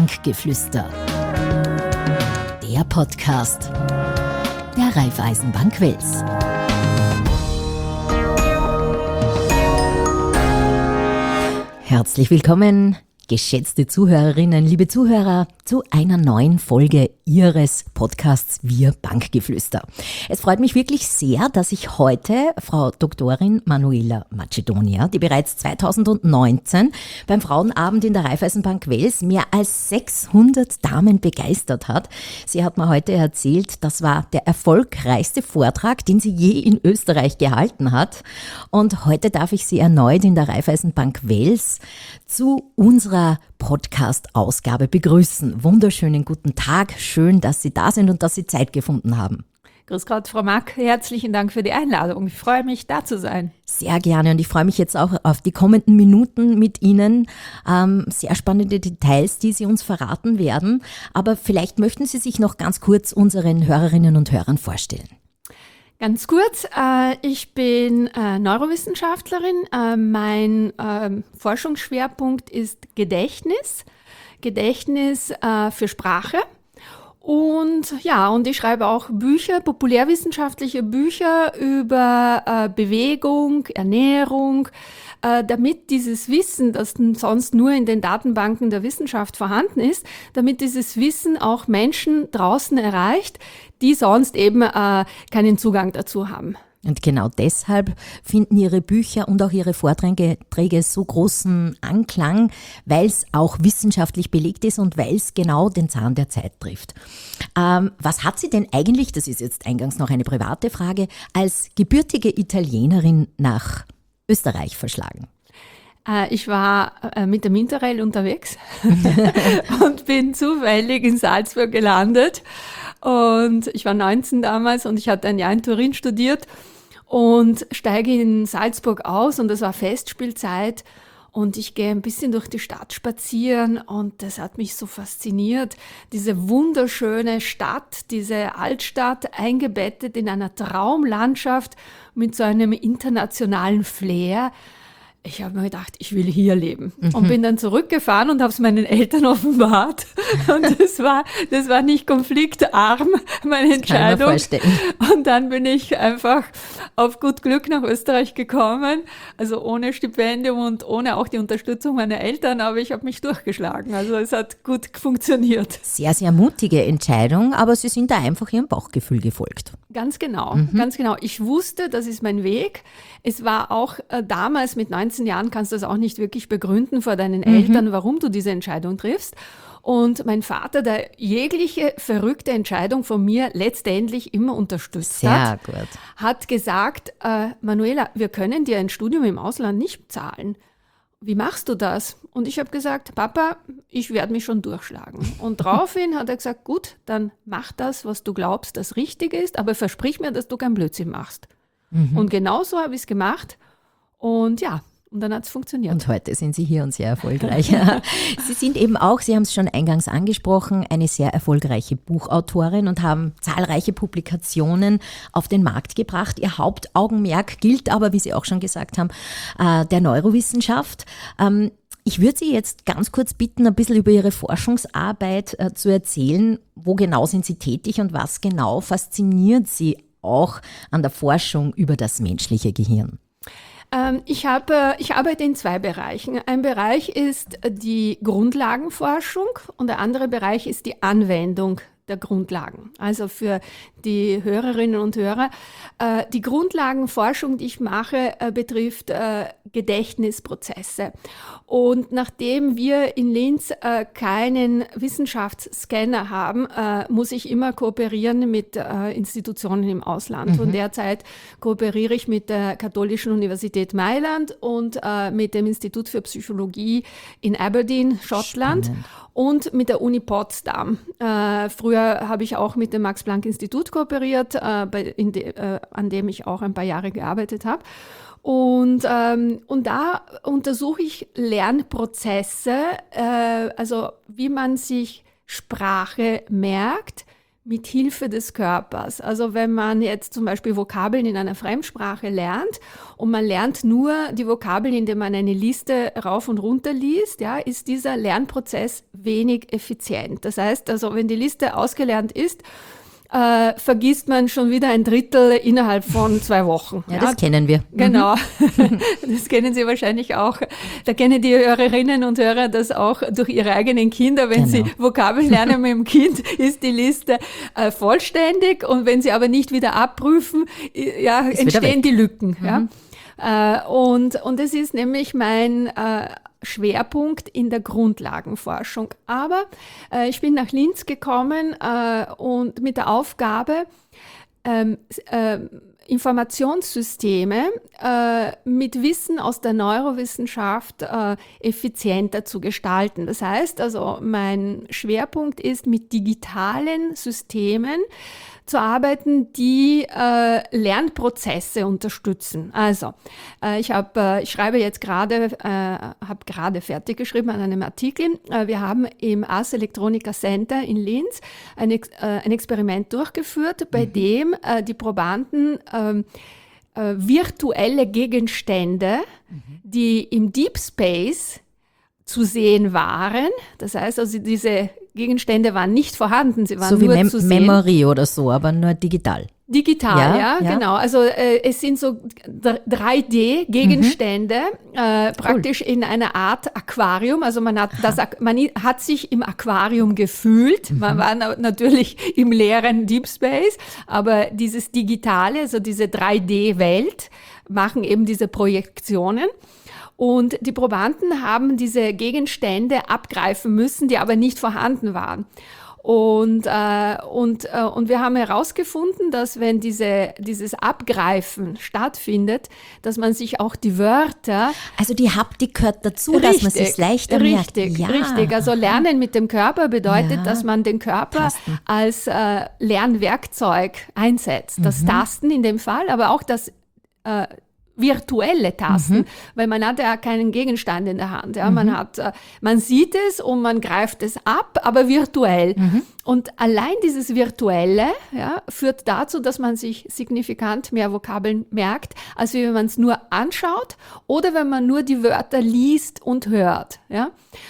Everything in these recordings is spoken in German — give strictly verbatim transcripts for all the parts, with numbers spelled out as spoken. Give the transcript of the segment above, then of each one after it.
Bankgeflüster. Der Podcast der Raiffeisenbank Wels. Herzlich willkommen, geschätzte Zuhörerinnen, liebe Zuhörer, zu einer neuen Folge Ihres Podcasts Wir Bankgeflüster. Es freut mich wirklich sehr, dass ich heute Frau Doktorin Manuela Macedonia, die bereits zweitausendneunzehn beim Frauenabend in der Raiffeisenbank Wels mehr als sechshundert Damen begeistert hat. Sie hat mir heute erzählt, das war der erfolgreichste Vortrag, den sie je in Österreich gehalten hat. Und heute darf ich Sie erneut in der Raiffeisenbank Wels zu unserer Podcast-Ausgabe begrüßen. Wunderschönen guten Tag, schön, dass Sie da sind und dass Sie Zeit gefunden haben. Grüß Gott, Frau Mack, herzlichen Dank für die Einladung. Ich freue mich, da zu sein. Sehr gerne und ich freue mich jetzt auch auf die kommenden Minuten mit Ihnen. Ähm, sehr spannende Details, die Sie uns verraten werden. Aber vielleicht möchten Sie sich noch ganz kurz unseren Hörerinnen und Hörern vorstellen. Ganz kurz, äh, ich bin äh, Neurowissenschaftlerin. Äh, mein äh, Forschungsschwerpunkt ist Gedächtnis, Gedächtnis äh, für Sprache. Und ja, und ich schreibe auch Bücher, populärwissenschaftliche Bücher über äh, Bewegung, Ernährung, äh, damit dieses Wissen, das sonst nur in den Datenbanken der Wissenschaft vorhanden ist, damit dieses Wissen auch Menschen draußen erreicht, die sonst eben äh, keinen Zugang dazu haben. Und genau deshalb finden Ihre Bücher und auch Ihre Vorträge Träge so großen Anklang, weil es auch wissenschaftlich belegt ist und weil es genau den Zahn der Zeit trifft. Ähm, was hat Sie denn eigentlich, das ist jetzt eingangs noch eine private Frage, als gebürtige Italienerin nach Österreich verschlagen? Ich war mit dem Interrail unterwegs und bin zufällig in Salzburg gelandet. Und ich war neunzehn damals und ich hatte ein Jahr in Turin studiert und steige in Salzburg aus und es war Festspielzeit und ich gehe ein bisschen durch die Stadt spazieren und das hat mich so fasziniert. Diese wunderschöne Stadt, diese Altstadt, eingebettet in einer Traumlandschaft mit so einem internationalen Flair. Ich habe mir gedacht, ich will hier leben mhm. und bin dann zurückgefahren und habe es meinen Eltern offenbart. Und das war, das war nicht konfliktarm, meine das Entscheidung. Kann ich mir vorstellen. Und dann bin ich einfach auf gut Glück nach Österreich gekommen, also ohne Stipendium und ohne auch die Unterstützung meiner Eltern, aber ich habe mich durchgeschlagen. Also es hat gut funktioniert. Sehr, sehr mutige Entscheidung, aber Sie sind da einfach Ihrem Bauchgefühl gefolgt. Ganz genau, mhm. ganz genau. Ich wusste, das ist mein Weg. Es war auch äh, damals mit neunzehn Jahren kannst du das auch nicht wirklich begründen vor deinen mhm. Eltern, warum du diese Entscheidung triffst. Und mein Vater, der jegliche verrückte Entscheidung von mir letztendlich immer unterstützt Sehr hat, gut. hat gesagt, äh, Manuela, wir können dir ein Studium im Ausland nicht zahlen. Wie machst du das? Und ich habe gesagt, Papa, ich werde mich schon durchschlagen. Und daraufhin hat er gesagt, gut, dann mach das, was du glaubst, das Richtige ist, aber versprich mir, dass du keinen Blödsinn machst. Mhm. Und genau so habe ich es gemacht. Und ja, und dann hat es funktioniert. Und heute sind Sie hier und sehr erfolgreich. Sie sind eben auch, Sie haben es schon eingangs angesprochen, eine sehr erfolgreiche Buchautorin und haben zahlreiche Publikationen auf den Markt gebracht. Ihr Hauptaugenmerk gilt aber, wie Sie auch schon gesagt haben, der Neurowissenschaft. Ich würde Sie jetzt ganz kurz bitten, ein bisschen über Ihre Forschungsarbeit zu erzählen. Wo genau sind Sie tätig und was genau fasziniert Sie auch an der Forschung über das menschliche Gehirn? Ich, habe, ich arbeite in zwei Bereichen. Ein Bereich ist die Grundlagenforschung und der andere Bereich ist die Anwendung der Grundlagen. Also für die Hörerinnen und Hörer, äh, die Grundlagenforschung, die ich mache, äh, betrifft äh, Gedächtnisprozesse. Und nachdem wir in Linz äh, keinen Wissenschaftsscanner haben, äh, muss ich immer kooperieren mit äh, Institutionen im Ausland. Mhm. Und derzeit kooperiere ich mit der Katholischen Universität Mailand und äh, mit dem Institut für Psychologie in Aberdeen, Schottland. Spannend. Und mit der Uni Potsdam. Äh, früher habe ich auch mit dem Max-Planck-Institut kooperiert, äh, bei, in de, äh, an dem ich auch ein paar Jahre gearbeitet habe. Und, ähm, und da untersuche ich Lernprozesse, äh, also wie man sich Sprache merkt, mit Hilfe des Körpers. Also wenn man jetzt zum Beispiel Vokabeln in einer Fremdsprache lernt und man lernt nur die Vokabeln, indem man eine Liste rauf und runter liest, ja, ist dieser Lernprozess wenig effizient. Das heißt, also wenn die Liste ausgelernt ist, Äh, vergisst man schon wieder ein Drittel innerhalb von zwei Wochen. Ja, ja, das kennen wir. Genau. Mhm. Das kennen Sie wahrscheinlich auch. Da kennen die Hörerinnen und Hörer das auch durch ihre eigenen Kinder. Wenn genau. sie Vokabeln lernen mit dem Kind, ist die Liste äh, vollständig. Und wenn sie aber nicht wieder abprüfen, ja, ist entstehen die Lücken. Mhm. Ja. Äh, und, und es ist nämlich mein äh, Schwerpunkt in der Grundlagenforschung. Aber äh, ich bin nach Linz gekommen äh, und mit der Aufgabe, ähm, äh, Informationssysteme äh, mit Wissen aus der Neurowissenschaft äh, effizienter zu gestalten. Das heißt also, mein Schwerpunkt ist, mit digitalen Systemen zu arbeiten, die äh, Lernprozesse unterstützen. Also, äh, ich habe, äh, ich schreibe jetzt gerade, äh, habe gerade fertig geschrieben an einem Artikel. Äh, wir haben im Ars Electronica Center in Linz ein, äh, ein Experiment durchgeführt, bei mhm. dem äh, die Probanden äh, äh, virtuelle Gegenstände, mhm. die im Deep Space zu sehen waren. Das heißt also, diese Gegenstände waren nicht vorhanden, sie waren so wie nur Mem- zu sehen. Memory oder so, aber nur digital. Digital, ja, ja, ja. genau. Also äh, es sind so drei D-Gegenstände, mhm. äh, praktisch cool. in einer Art Aquarium. Also man hat, das, man hat sich im Aquarium gefühlt. Mhm. Man war na- natürlich im leeren Deep Space, aber dieses Digitale, also diese drei D-Welt, machen eben diese Projektionen. Und die Probanden haben diese Gegenstände abgreifen müssen, die aber nicht vorhanden waren. Und, äh, und, äh, und wir haben herausgefunden, dass wenn diese, dieses Abgreifen stattfindet, dass man sich auch die Wörter... Also die Haptik gehört dazu, richtig, dass man sich leichter merkt. Richtig, ja. richtig. Also Lernen mit dem Körper bedeutet, ja. dass man den Körper Tasten. als äh, Lernwerkzeug einsetzt. Das mhm. Tasten in dem Fall, aber auch das... Äh, virtuelle Tasten, mhm. weil man hat ja keinen Gegenstand in der Hand. Ja, mhm. man hat, man sieht es und man greift es ab, aber virtuell. Mhm. Und allein dieses Virtuelle, ja, führt dazu, dass man sich signifikant mehr Vokabeln merkt, als wenn man es nur anschaut oder wenn man nur die Wörter liest und hört. Ja.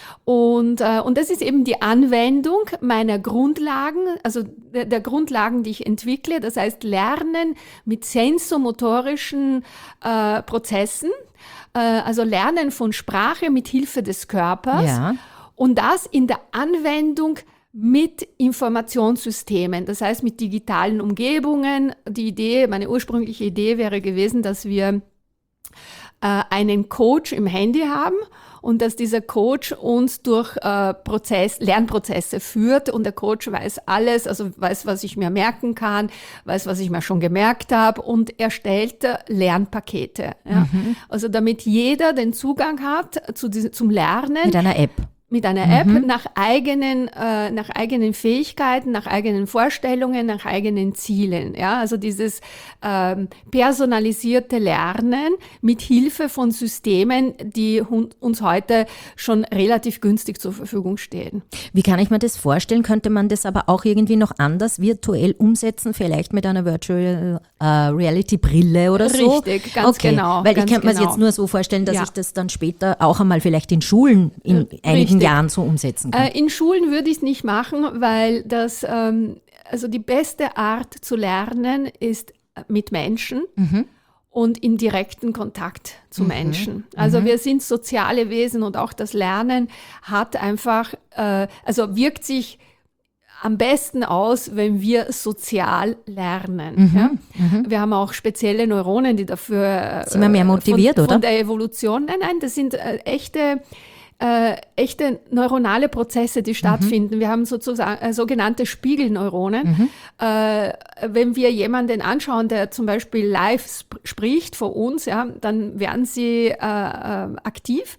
Und, äh, und das ist eben die Anwendung meiner Grundlagen, also der, der Grundlagen, die ich entwickle. Das heißt, Lernen mit sensomotorischen äh, Prozessen, äh, also Lernen von Sprache mit Hilfe des Körpers. Ja. Und das in der Anwendung mit Informationssystemen, das heißt mit digitalen Umgebungen. Die Idee, meine ursprüngliche Idee wäre gewesen, dass wir äh, einen Coach im Handy haben und dass dieser Coach uns durch äh, Prozess, Lernprozesse führt und der Coach weiß alles, also weiß, was ich mir merken kann, weiß, was ich mir schon gemerkt habe und erstellt Lernpakete. Ja? Mhm. Also damit jeder den Zugang hat zu diesem, zum Lernen. Mit einer App. Mit einer App mhm. nach eigenen, äh, nach eigenen Fähigkeiten, nach eigenen Vorstellungen, nach eigenen Zielen. Ja, also dieses ähm, personalisierte Lernen mit Hilfe von Systemen, die hun- uns heute schon relativ günstig zur Verfügung stehen. Wie kann ich mir das vorstellen? Könnte man das aber auch irgendwie noch anders virtuell umsetzen? Vielleicht mit einer Virtual äh, Reality Brille oder so? Richtig, ganz okay. genau. Weil ganz ich könnte mir genau. das jetzt nur so vorstellen, dass ja. ich das dann später auch einmal vielleicht in Schulen in Richtig. einigen Jahren so umsetzen kann. Äh, in Schulen würde ich es nicht machen, weil das, ähm, also die beste Art zu lernen ist mit Menschen mhm. und in direkten Kontakt zu mhm. Menschen. Also mhm. wir sind soziale Wesen und auch das Lernen hat einfach, äh, also wirkt sich am besten aus, wenn wir sozial lernen. Mhm, ja? mhm. Wir haben auch spezielle Neuronen, die dafür... Sind wir mehr motiviert, von, oder? Von der Evolution. Nein, nein, das sind äh, echte... Äh, echte neuronale Prozesse, die stattfinden. Mhm. Wir haben sozusagen äh, sogenannte Spiegelneuronen. Mhm. Äh, wenn wir jemanden anschauen, der zum Beispiel live sp- spricht vor uns, ja, dann werden sie äh, äh, aktiv.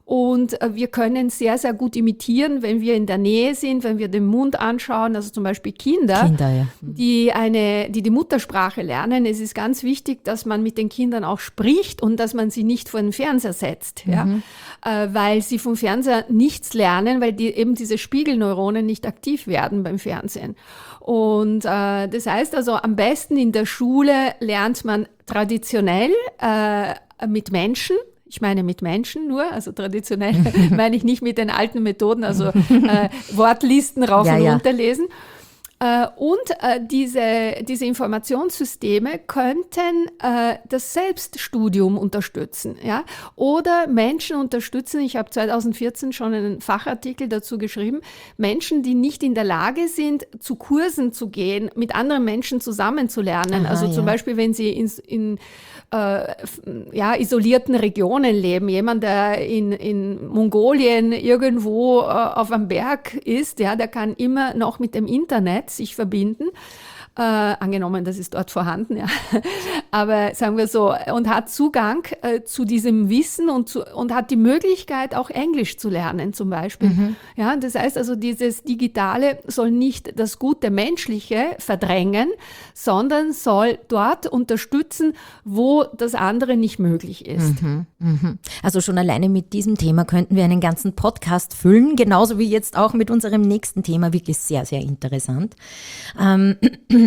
Und äh, wir können sehr, sehr gut imitieren, wenn wir in der Nähe sind, wenn wir den Mund anschauen, also zum Beispiel Kinder, Kinder ja. die, eine, die die Muttersprache lernen. Es ist ganz wichtig, dass man mit den Kindern auch spricht und dass man sie nicht vor den Fernseher setzt, mhm. ja? äh, weil sie vom Fernseher nichts lernen, weil die, eben diese Spiegelneuronen nicht aktiv werden beim Fernsehen. Und äh, das heißt also, am besten in der Schule lernt man traditionell äh, mit Menschen. Ich meine mit Menschen nur, also traditionell meine ich nicht mit den alten Methoden, also äh, Wortlisten rauf ja, und ja. runter lesen. Äh, und äh, diese, diese Informationssysteme könnten äh, das Selbststudium unterstützen, ja? Oder Menschen unterstützen, ich habe zwanzig vierzehn schon einen Fachartikel dazu geschrieben, Menschen, die nicht in der Lage sind, zu Kursen zu gehen, mit anderen Menschen zusammenzulernen. Aha, also zum ja. Beispiel, wenn sie in, in äh, ja, isolierten Regionen leben, jemand, der in, in Mongolien irgendwo äh, auf einem Berg ist, ja, der kann immer noch mit dem Internet sich verbinden, äh, angenommen, das ist dort vorhanden, ja. Aber sagen wir so, und hat Zugang äh, zu diesem Wissen und, zu, und hat die Möglichkeit, auch Englisch zu lernen zum Beispiel. Mhm. Ja, das heißt also, dieses Digitale soll nicht das gute Menschliche verdrängen, sondern soll dort unterstützen, wo das andere nicht möglich ist. Mhm, mhm. Also schon alleine mit diesem Thema könnten wir einen ganzen Podcast füllen, genauso wie jetzt auch mit unserem nächsten Thema, wirklich sehr, sehr interessant. Ähm,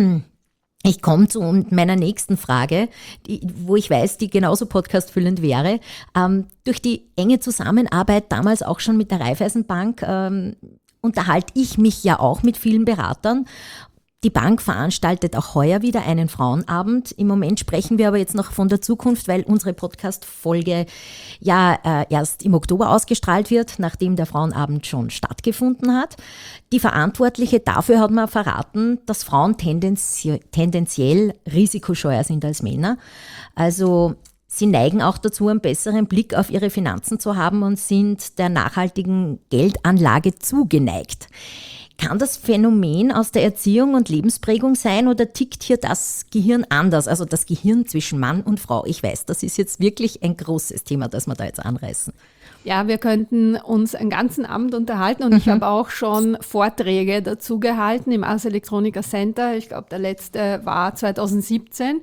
Ich komme zu meiner nächsten Frage, die, wo ich weiß, die genauso podcastfüllend wäre. Ähm, durch die enge Zusammenarbeit damals auch schon mit der Raiffeisenbank ähm, unterhalte ich mich ja auch mit vielen Beratern. Die Bank veranstaltet auch heuer wieder einen Frauenabend. Im Moment sprechen wir aber jetzt noch von der Zukunft, weil unsere Podcast-Folge ja äh, erst im Oktober ausgestrahlt wird, nachdem der Frauenabend schon stattgefunden hat. Die Verantwortliche dafür hat mir verraten, dass Frauen tendenzie- tendenziell risikoscheuer sind als Männer. Also sie neigen auch dazu, einen besseren Blick auf ihre Finanzen zu haben und sind der nachhaltigen Geldanlage zugeneigt. Kann das Phänomen aus der Erziehung und Lebensprägung sein oder tickt hier das Gehirn anders? Also das Gehirn zwischen Mann und Frau. Ich weiß, das ist jetzt wirklich ein großes Thema, das wir da jetzt anreißen. Ja, wir könnten uns einen ganzen Abend unterhalten und mhm. ich habe auch schon Vorträge dazu gehalten im Ars Electronica Center. Ich glaube, der letzte war zwanzig siebzehn.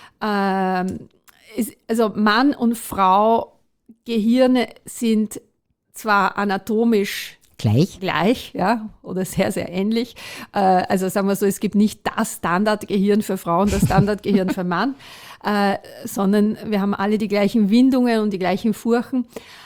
Ähm, ist, also Mann und Frau, Gehirne sind zwar anatomisch Gleich? Gleich, ja, oder sehr, sehr ähnlich. Äh, also sagen wir so, es gibt nicht das Standardgehirn für Frauen, das Standardgehirn für Mann, äh, sondern wir haben alle die gleichen Windungen und die gleichen Furchen.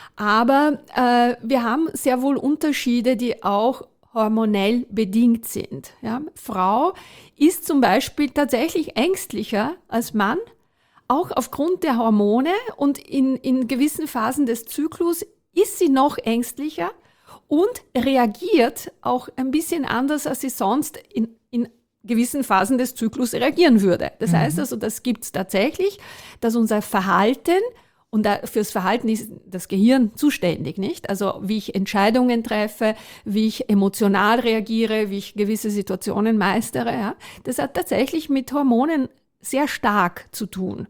Aber äh, wir haben sehr wohl Unterschiede, die auch hormonell bedingt sind. Ja. Frau ist zum Beispiel tatsächlich ängstlicher als Mann, auch aufgrund der Hormone, und in, in gewissen Phasen des Zyklus ist sie noch ängstlicher und reagiert auch ein bisschen anders, als sie sonst in, in gewissen Phasen des Zyklus reagieren würde. Das mhm. heißt also, das gibt es tatsächlich, dass unser Verhalten, und da, fürs Verhalten ist das Gehirn zuständig, nicht? Also wie ich Entscheidungen treffe, wie ich emotional reagiere, wie ich gewisse Situationen meistere. Ja? Das hat tatsächlich mit Hormonen sehr stark zu tun.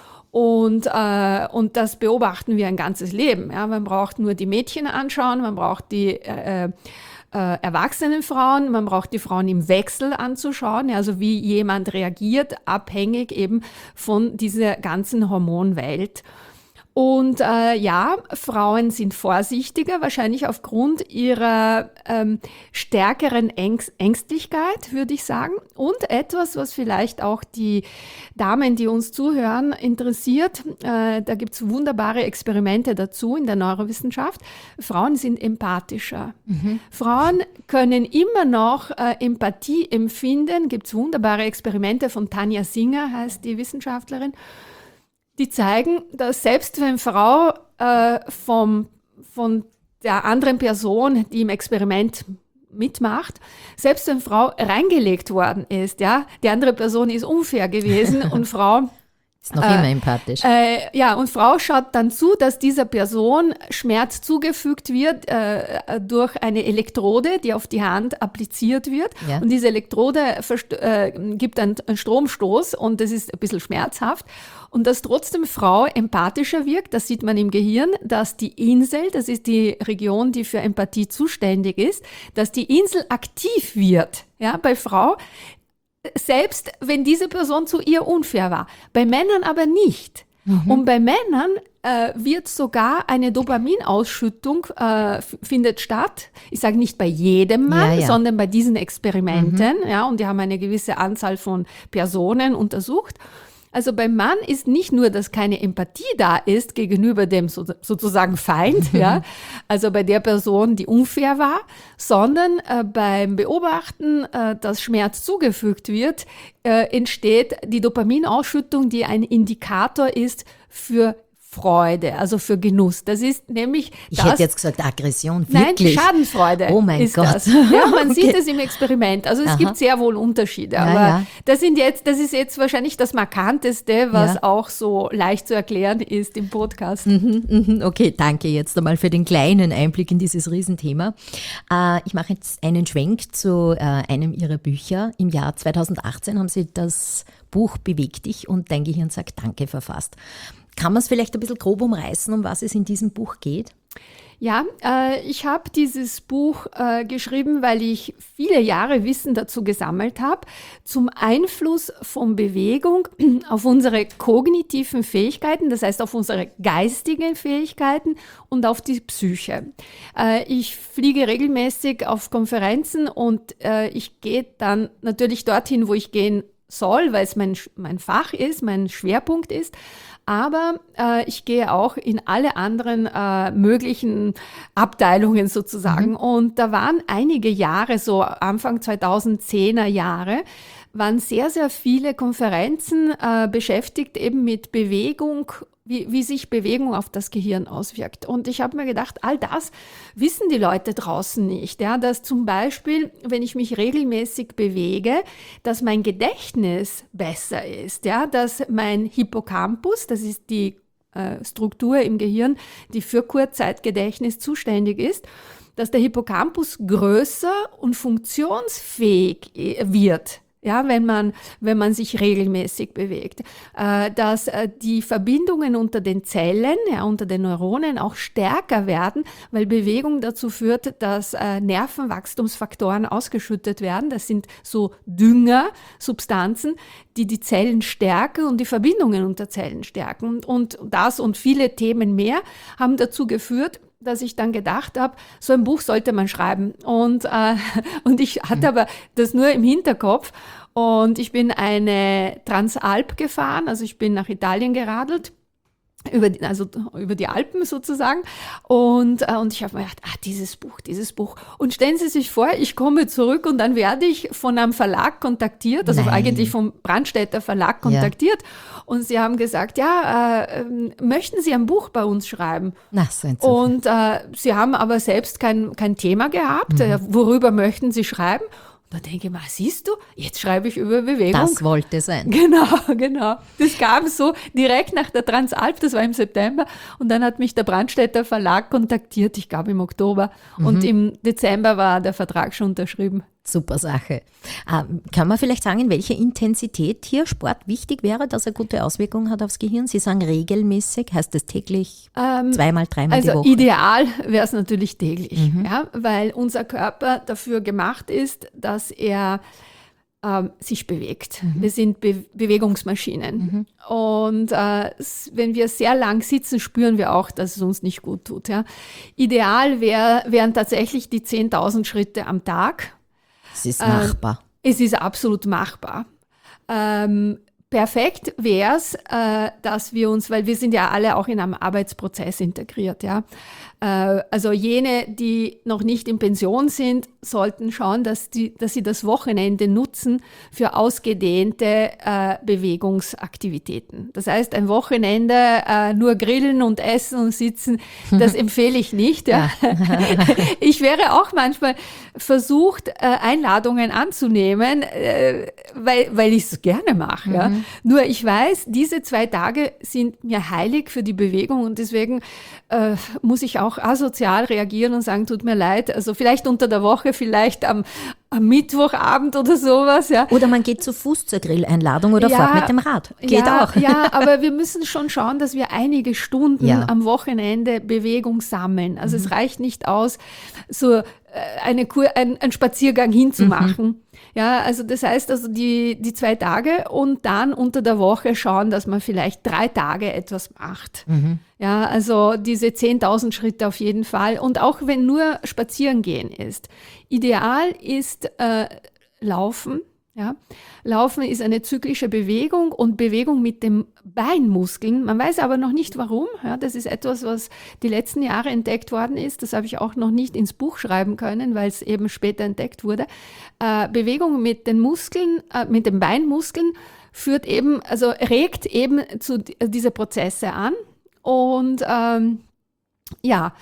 Und, äh, und das beobachten wir ein ganzes Leben. Ja? Man braucht nur die Mädchen anschauen, man braucht die äh, äh, erwachsenen Frauen, man braucht die Frauen im Wechsel anzuschauen, ja? Also wie jemand reagiert, abhängig eben von dieser ganzen Hormonwelt. Und äh, ja, Frauen sind vorsichtiger, wahrscheinlich aufgrund ihrer ähm, stärkeren Ängst- Ängstlichkeit, würde ich sagen. Und etwas, was vielleicht auch die Damen, die uns zuhören, interessiert, äh, da gibt's wunderbare Experimente dazu in der Neurowissenschaft. Frauen sind empathischer. Mhm. Frauen können immer noch äh, Empathie empfinden. Gibt's wunderbare Experimente von Tanja Singer, heißt die Wissenschaftlerin. Die zeigen, dass selbst wenn Frau äh, vom, von der anderen Person, die im Experiment mitmacht, selbst wenn Frau reingelegt worden ist, ja, die andere Person ist unfair gewesen und Frau Ist noch äh, immer empathisch. Äh, ja, und Frau schaut dann zu, dass dieser Person Schmerz zugefügt wird äh, durch eine Elektrode, die auf die Hand appliziert wird. Ja. Und diese Elektrode verst- äh, gibt einen, einen Stromstoß und das ist ein bisschen schmerzhaft. Und dass trotzdem Frau empathischer wirkt, das sieht man im Gehirn, dass die Insel, das ist die Region, die für Empathie zuständig ist, dass die Insel aktiv wird, ja, bei Frau, selbst wenn diese Person zu ihr unfair war. Bei Männern aber nicht. Mhm. Und bei Männern äh, wird sogar eine Dopaminausschüttung äh, f- findet statt. Ich sage nicht bei jedem Mann, ja, ja. sondern bei diesen Experimenten. Mhm. Ja, und die haben eine gewisse Anzahl von Personen untersucht. Also beim Mann ist nicht nur, dass keine Empathie da ist gegenüber dem so, sozusagen Feind, ja, also bei der Person, die unfair war, sondern äh, beim Beobachten, äh, dass Schmerz zugefügt wird, äh, entsteht die Dopaminausschüttung, die ein Indikator ist für Freude, also für Genuss. Das ist nämlich Ich das, hätte jetzt gesagt Aggression, wirklich. Nein, Schadenfreude oh mein ist Gott. das. Ja, man okay. sieht es im Experiment. Also es Aha. gibt sehr wohl Unterschiede. Ja, aber ja. Das, sind jetzt, das ist jetzt wahrscheinlich das Markanteste, was Ja. auch so leicht zu erklären ist im Podcast. Mhm, mhm. Okay, danke jetzt einmal für den kleinen Einblick in dieses Riesenthema. Äh, ich mache jetzt einen Schwenk zu äh, einem Ihrer Bücher. Im Jahr zweitausendachtzehn haben Sie das Buch Beweg dich und dein Gehirn sagt Danke verfasst. Kann man es vielleicht ein bisschen grob umreißen, um was es in diesem Buch geht? Ja, äh, ich habe dieses Buch äh, geschrieben, weil ich viele Jahre Wissen dazu gesammelt habe, zum Einfluss von Bewegung auf unsere kognitiven Fähigkeiten, das heißt auf unsere geistigen Fähigkeiten und auf die Psyche. Äh, ich fliege regelmäßig auf Konferenzen und äh, ich gehe dann natürlich dorthin, wo ich gehen soll, weil es mein, mein Fach ist, mein Schwerpunkt ist. Aber äh, ich gehe auch in alle anderen äh, möglichen Abteilungen sozusagen. Mhm. Und da waren einige Jahre, so Anfang zweitausendzehner Jahre, waren sehr, sehr viele Konferenzen äh, beschäftigt eben mit Bewegung, wie, wie sich Bewegung auf das Gehirn auswirkt. Und ich habe mir gedacht, all das wissen die Leute draußen nicht. Ja, dass zum Beispiel, wenn ich mich regelmäßig bewege, dass mein Gedächtnis besser ist, ja, dass mein Hippocampus, das ist die äh, Struktur im Gehirn, die für Kurzzeitgedächtnis zuständig ist, dass der Hippocampus größer und funktionsfähig wird. Ja, wenn man, wenn man sich regelmäßig bewegt, äh, dass äh, die Verbindungen unter den Zellen, ja, unter den Neuronen auch stärker werden, weil Bewegung dazu führt, dass äh, Nervenwachstumsfaktoren ausgeschüttet werden. Das sind so Düngersubstanzen, die die Zellen stärken und die Verbindungen unter Zellen stärken. Und das und viele Themen mehr haben dazu geführt, dass ich dann gedacht habe, so ein Buch sollte man schreiben. Und, äh, und ich hatte aber das nur im Hinterkopf. Und ich bin eine Transalp gefahren, also ich bin nach Italien geradelt, über die, also über die Alpen sozusagen. Und, äh, und ich habe mir gedacht, ah, dieses Buch, dieses Buch. Und stellen Sie sich vor, ich komme zurück und dann werde ich von einem Verlag kontaktiert, also Nein. eigentlich vom Brandstätter Verlag kontaktiert. Ja. Und sie haben gesagt, ja, äh, möchten Sie ein Buch bei uns schreiben? Na, so ein und äh, sie haben aber selbst kein, kein Thema gehabt. Mhm. Worüber möchten Sie schreiben? Da denke ich mal, siehst du, jetzt schreibe ich über Bewegung. Das wollte sein. Genau, genau. Das kam so direkt nach der Transalp, das war im September. Und dann hat mich der Brandstätter Verlag kontaktiert, ich glaube im Oktober. Mhm. Und im Dezember war der Vertrag schon unterschrieben. Super Sache. Ähm, kann man vielleicht sagen, in welcher Intensität hier Sport wichtig wäre, dass er gute Auswirkungen hat aufs Gehirn? Sie sagen regelmäßig, heißt das täglich, ähm, zweimal, dreimal also die Woche? Also ideal wäre es natürlich täglich, mhm. ja, weil unser Körper dafür gemacht ist, dass er ähm, sich bewegt. Mhm. Wir sind Be- Bewegungsmaschinen. Mhm. Und äh, wenn wir sehr lang sitzen, spüren wir auch, dass es uns nicht gut tut. Ja. Ideal wär, wären tatsächlich die zehntausend Schritte am Tag. Es ist machbar. Ähm, es ist absolut machbar. Ähm, perfekt wäre es, äh, dass wir uns, weil wir sind ja alle auch in einem Arbeitsprozess integriert, ja, Also jene, die noch nicht in Pension sind, sollten schauen, dass, die, dass sie das Wochenende nutzen für ausgedehnte äh, Bewegungsaktivitäten. Das heißt, ein Wochenende äh, nur grillen und essen und sitzen, das empfehle ich nicht. Ja. Ich wäre auch manchmal versucht, äh, Einladungen anzunehmen, äh, weil, weil ich es gerne mache. Mhm. Ja. Nur ich weiß, diese zwei Tage sind mir heilig für die Bewegung und deswegen äh, muss ich auch asozial reagieren und sagen, tut mir leid, also vielleicht unter der Woche, vielleicht am, am Mittwochabend oder sowas. Ja. Oder man geht zu Fuß zur Grilleinladung oder ja, fährt mit dem Rad. Geht ja, auch. Ja, aber wir müssen schon schauen, dass wir einige Stunden ja. am Wochenende Bewegung sammeln. Also mhm. es reicht nicht aus, so eine Kur, ein, einen Spaziergang hinzumachen. Mhm. Ja, also das heißt also die, die zwei Tage und dann unter der Woche schauen, dass man vielleicht drei Tage etwas macht. Mhm. Ja, also diese zehntausend Schritte auf jeden Fall. Und auch wenn nur spazieren gehen ist. Ideal ist äh, Laufen. Ja, Laufen ist eine zyklische Bewegung und Bewegung mit den Beinmuskeln. Man weiß aber noch nicht warum. Ja, das ist etwas, was die letzten Jahre entdeckt worden ist. Das habe ich auch noch nicht ins Buch schreiben können, weil es eben später entdeckt wurde. Äh, Bewegung mit den Muskeln, äh, mit den Beinmuskeln führt eben, also regt eben zu also diese Prozesse an. Und ähm, ja,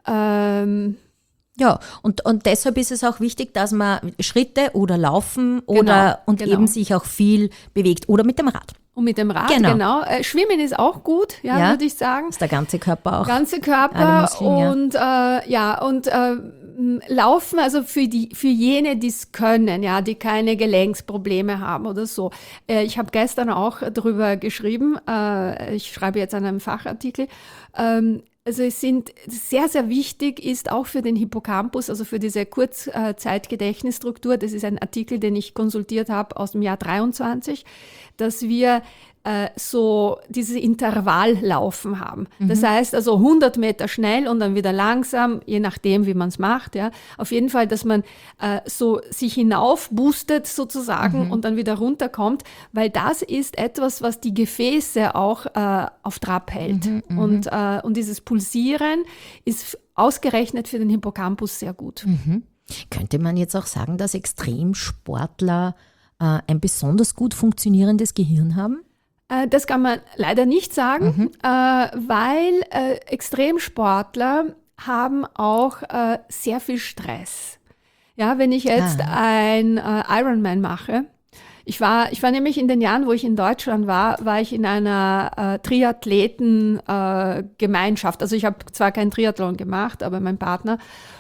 ähm, Ja, und, und deshalb ist es auch wichtig, dass man Schritte oder laufen oder genau, und genau. eben sich auch viel bewegt oder mit dem Rad. Und mit dem Rad, genau. genau. Äh, Schwimmen ist auch gut, ja, ja, würde ich sagen. Das ist der ganze Körper auch. Ganze Körper Muskeln, und ja, äh, ja und äh, Laufen, also für die für jene, die es können, ja, die keine Gelenksprobleme haben oder so. Äh, ich habe gestern auch darüber geschrieben. Äh, ich schreibe jetzt an einem Fachartikel. Ähm, Also es sind sehr, sehr wichtig ist auch für den Hippocampus, also für diese Kurzzeitgedächtnisstruktur, das ist ein Artikel, den ich konsultiert habe aus dem Jahr dreiundzwanzig, dass wir äh, so dieses Intervalllaufen haben. Mhm. Das heißt also hundert Meter schnell und dann wieder langsam, je nachdem, wie man es macht. Ja. Auf jeden Fall, dass man äh, so sich hinauf boostet sozusagen mhm. und dann wieder runterkommt, weil das ist etwas, was die Gefäße auch äh, auf Trab hält. Mhm, und, äh, und dieses Pulsieren ist ausgerechnet für den Hippocampus sehr gut. Mhm. Könnte man jetzt auch sagen, dass Extremsportler äh, ein besonders gut funktionierendes Gehirn haben? Das kann man leider nicht sagen, mhm. äh, weil äh, Extremsportler haben auch äh, sehr viel Stress. Ja, wenn ich jetzt ah. ein äh, Ironman mache, ich war, ich war nämlich in den Jahren, wo ich in Deutschland war, war ich in einer äh, Triathleten-Gemeinschaft. Äh, also ich habe zwar keinen Triathlon gemacht, aber mein Partner.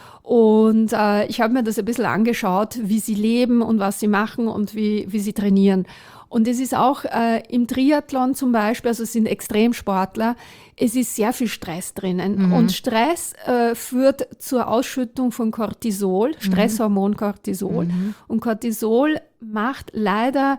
Und äh, ich habe mir das ein bisschen angeschaut, wie sie leben und was sie machen und wie, wie sie trainieren. Und es ist auch äh, im Triathlon zum Beispiel, also es sind Extremsportler, es ist sehr viel Stress drinnen. Mhm. Und Stress äh, führt zur Ausschüttung von Cortisol, Stresshormon Cortisol. Mhm. Und Cortisol macht leider,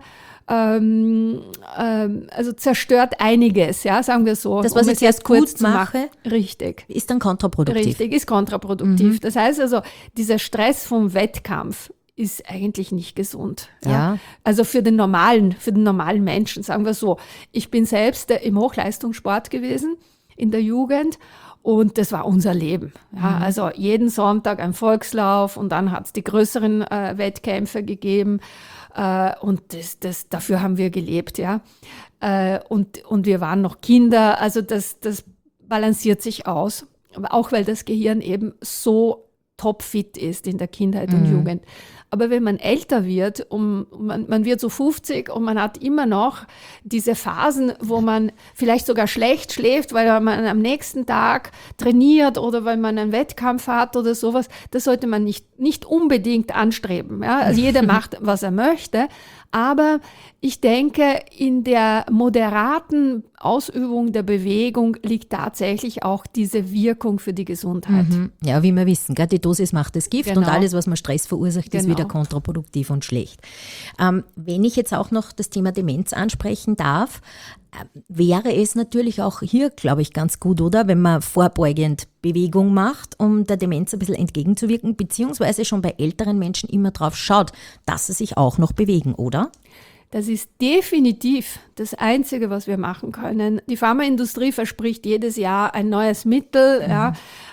ähm, ähm, also zerstört einiges, ja, sagen wir so. Das, was um ich jetzt kurz mache, richtig, ist dann kontraproduktiv. Richtig, ist kontraproduktiv. Mhm. Das heißt also, dieser Stress vom Wettkampf ist eigentlich nicht gesund. Ja. Ja. Also für den normalen, für den normalen Menschen, sagen wir so. Ich bin selbst im Hochleistungssport gewesen in der Jugend und das war unser Leben. Ja. Mhm. Also jeden Sonntag ein Volkslauf und dann hat es die größeren äh, Wettkämpfe gegeben äh, und das, das, dafür haben wir gelebt. Ja. Äh, und, und wir waren noch Kinder, also das, das balanciert sich aus. Aber auch weil das Gehirn eben so topfit ist in der Kindheit und Mhm. Jugend. Aber wenn man älter wird, um, man, man wird so fünfzig und man hat immer noch diese Phasen, wo man vielleicht sogar schlecht schläft, weil man am nächsten Tag trainiert oder weil man einen Wettkampf hat oder sowas, das sollte man nicht, nicht unbedingt anstreben. Ja? Also jeder macht, was er möchte. Aber ich denke, in der moderaten Ausübung der Bewegung liegt tatsächlich auch diese Wirkung für die Gesundheit. Mhm. Ja, wie wir wissen, gell, die Dosis macht das Gift Genau. und alles, was man Stress verursacht, ist Genau. wieder kontraproduktiv und schlecht. Ähm, wenn ich jetzt auch noch das Thema Demenz ansprechen darf, äh, wäre es natürlich auch hier, glaube ich, ganz gut, oder? Wenn man vorbeugend Bewegung macht, um der Demenz ein bisschen entgegenzuwirken, beziehungsweise schon bei älteren Menschen immer drauf schaut, dass sie sich auch noch bewegen, oder? Das ist definitiv das Einzige, was wir machen können. Die Pharmaindustrie verspricht jedes Jahr ein neues Mittel, mhm. ja,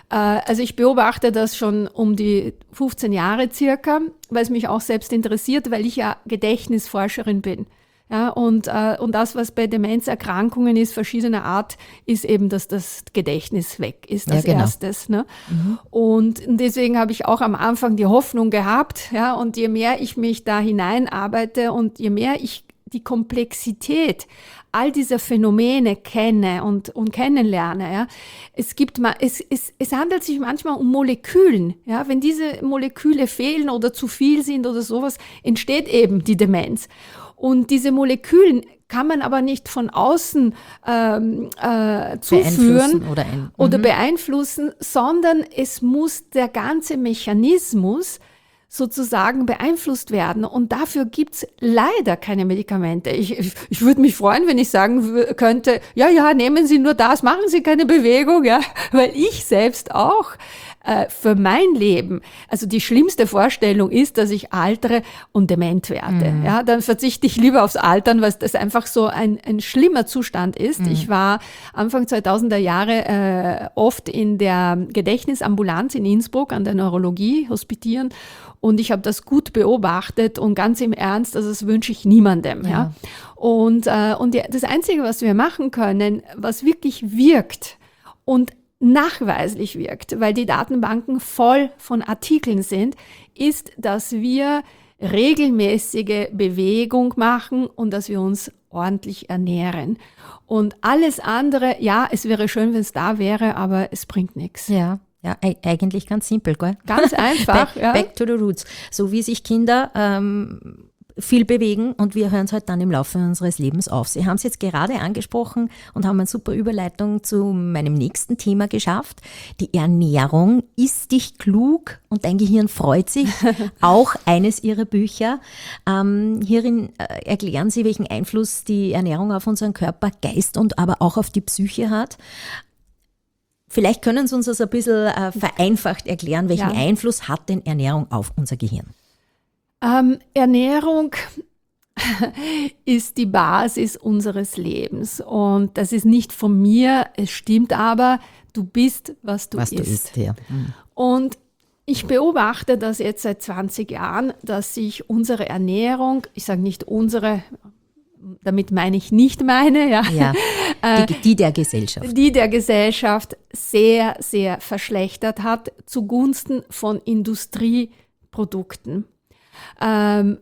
Also ich beobachte das schon um die fünfzehn Jahre circa, weil es mich auch selbst interessiert, weil ich ja Gedächtnisforscherin bin. Ja, und, äh, und das, was bei Demenzerkrankungen ist, verschiedener Art, ist eben, dass das Gedächtnis weg ist als ja, genau. erstes. Ne? Mhm. Und deswegen habe ich auch am Anfang die Hoffnung gehabt, ja, und je mehr ich mich da hineinarbeite und je mehr ich die Komplexität all dieser Phänomene kenne und, und kennenlerne, ja, es gibt mal, es, es, es handelt sich manchmal um Molekülen, ja, wenn diese Moleküle fehlen oder zu viel sind oder sowas, entsteht eben die Demenz. Und diese Moleküle kann man aber nicht von außen ähm, äh, zuführen oder, ein, oder mhm. beeinflussen, sondern es muss der ganze Mechanismus sozusagen beeinflusst werden. Und dafür gibt's leider keine Medikamente. Ich, ich, ich würde mich freuen, wenn ich sagen w- könnte, ja, ja, nehmen Sie nur das, machen Sie keine Bewegung, ja, weil ich selbst auch äh, für mein Leben, also die schlimmste Vorstellung ist, dass ich altere und dement werde. Mhm. Ja, dann verzichte ich lieber aufs Altern, weil das einfach so ein, ein schlimmer Zustand ist. Mhm. Ich war Anfang zweitausender Jahre äh, oft in der Gedächtnisambulanz in Innsbruck an der Neurologie hospitieren. Und ich habe das gut beobachtet und ganz im Ernst, also das wünsche ich niemandem. Ja. Ja. Und, äh, und die, das Einzige, was wir machen können, was wirklich wirkt und nachweislich wirkt, weil die Datenbanken voll von Artikeln sind, ist, dass wir regelmäßige Bewegung machen und dass wir uns ordentlich ernähren. Und alles andere, ja, es wäre schön, wenn es da wäre, aber es bringt nichts. Ja. Ja, eigentlich ganz simpel, gell? Ganz einfach, back, ja. Back to the roots. So wie sich Kinder ähm, viel bewegen und wir hören es halt dann im Laufe unseres Lebens auf. Sie haben es jetzt gerade angesprochen und haben eine super Überleitung zu meinem nächsten Thema geschafft. Die Ernährung. Iss dich klug und dein Gehirn freut sich. Auch eines Ihrer Bücher. Ähm, hierin äh, erklären Sie, welchen Einfluss die Ernährung auf unseren Körper, Geist und aber auch auf die Psyche hat. Vielleicht können Sie uns das ein bisschen äh, vereinfacht erklären, welchen ja. Einfluss hat denn Ernährung auf unser Gehirn? Ähm, Ernährung ist die Basis unseres Lebens und das ist nicht von mir, es stimmt aber, du bist, was du was isst. Du isst ja. Mhm. Und ich beobachte das jetzt seit zwanzig Jahren, dass sich unsere Ernährung, ich sage nicht unsere, damit meine ich nicht meine, ja. ja die, die der Gesellschaft. Die der Gesellschaft sehr, sehr verschlechtert hat zugunsten von Industrieprodukten. Ähm,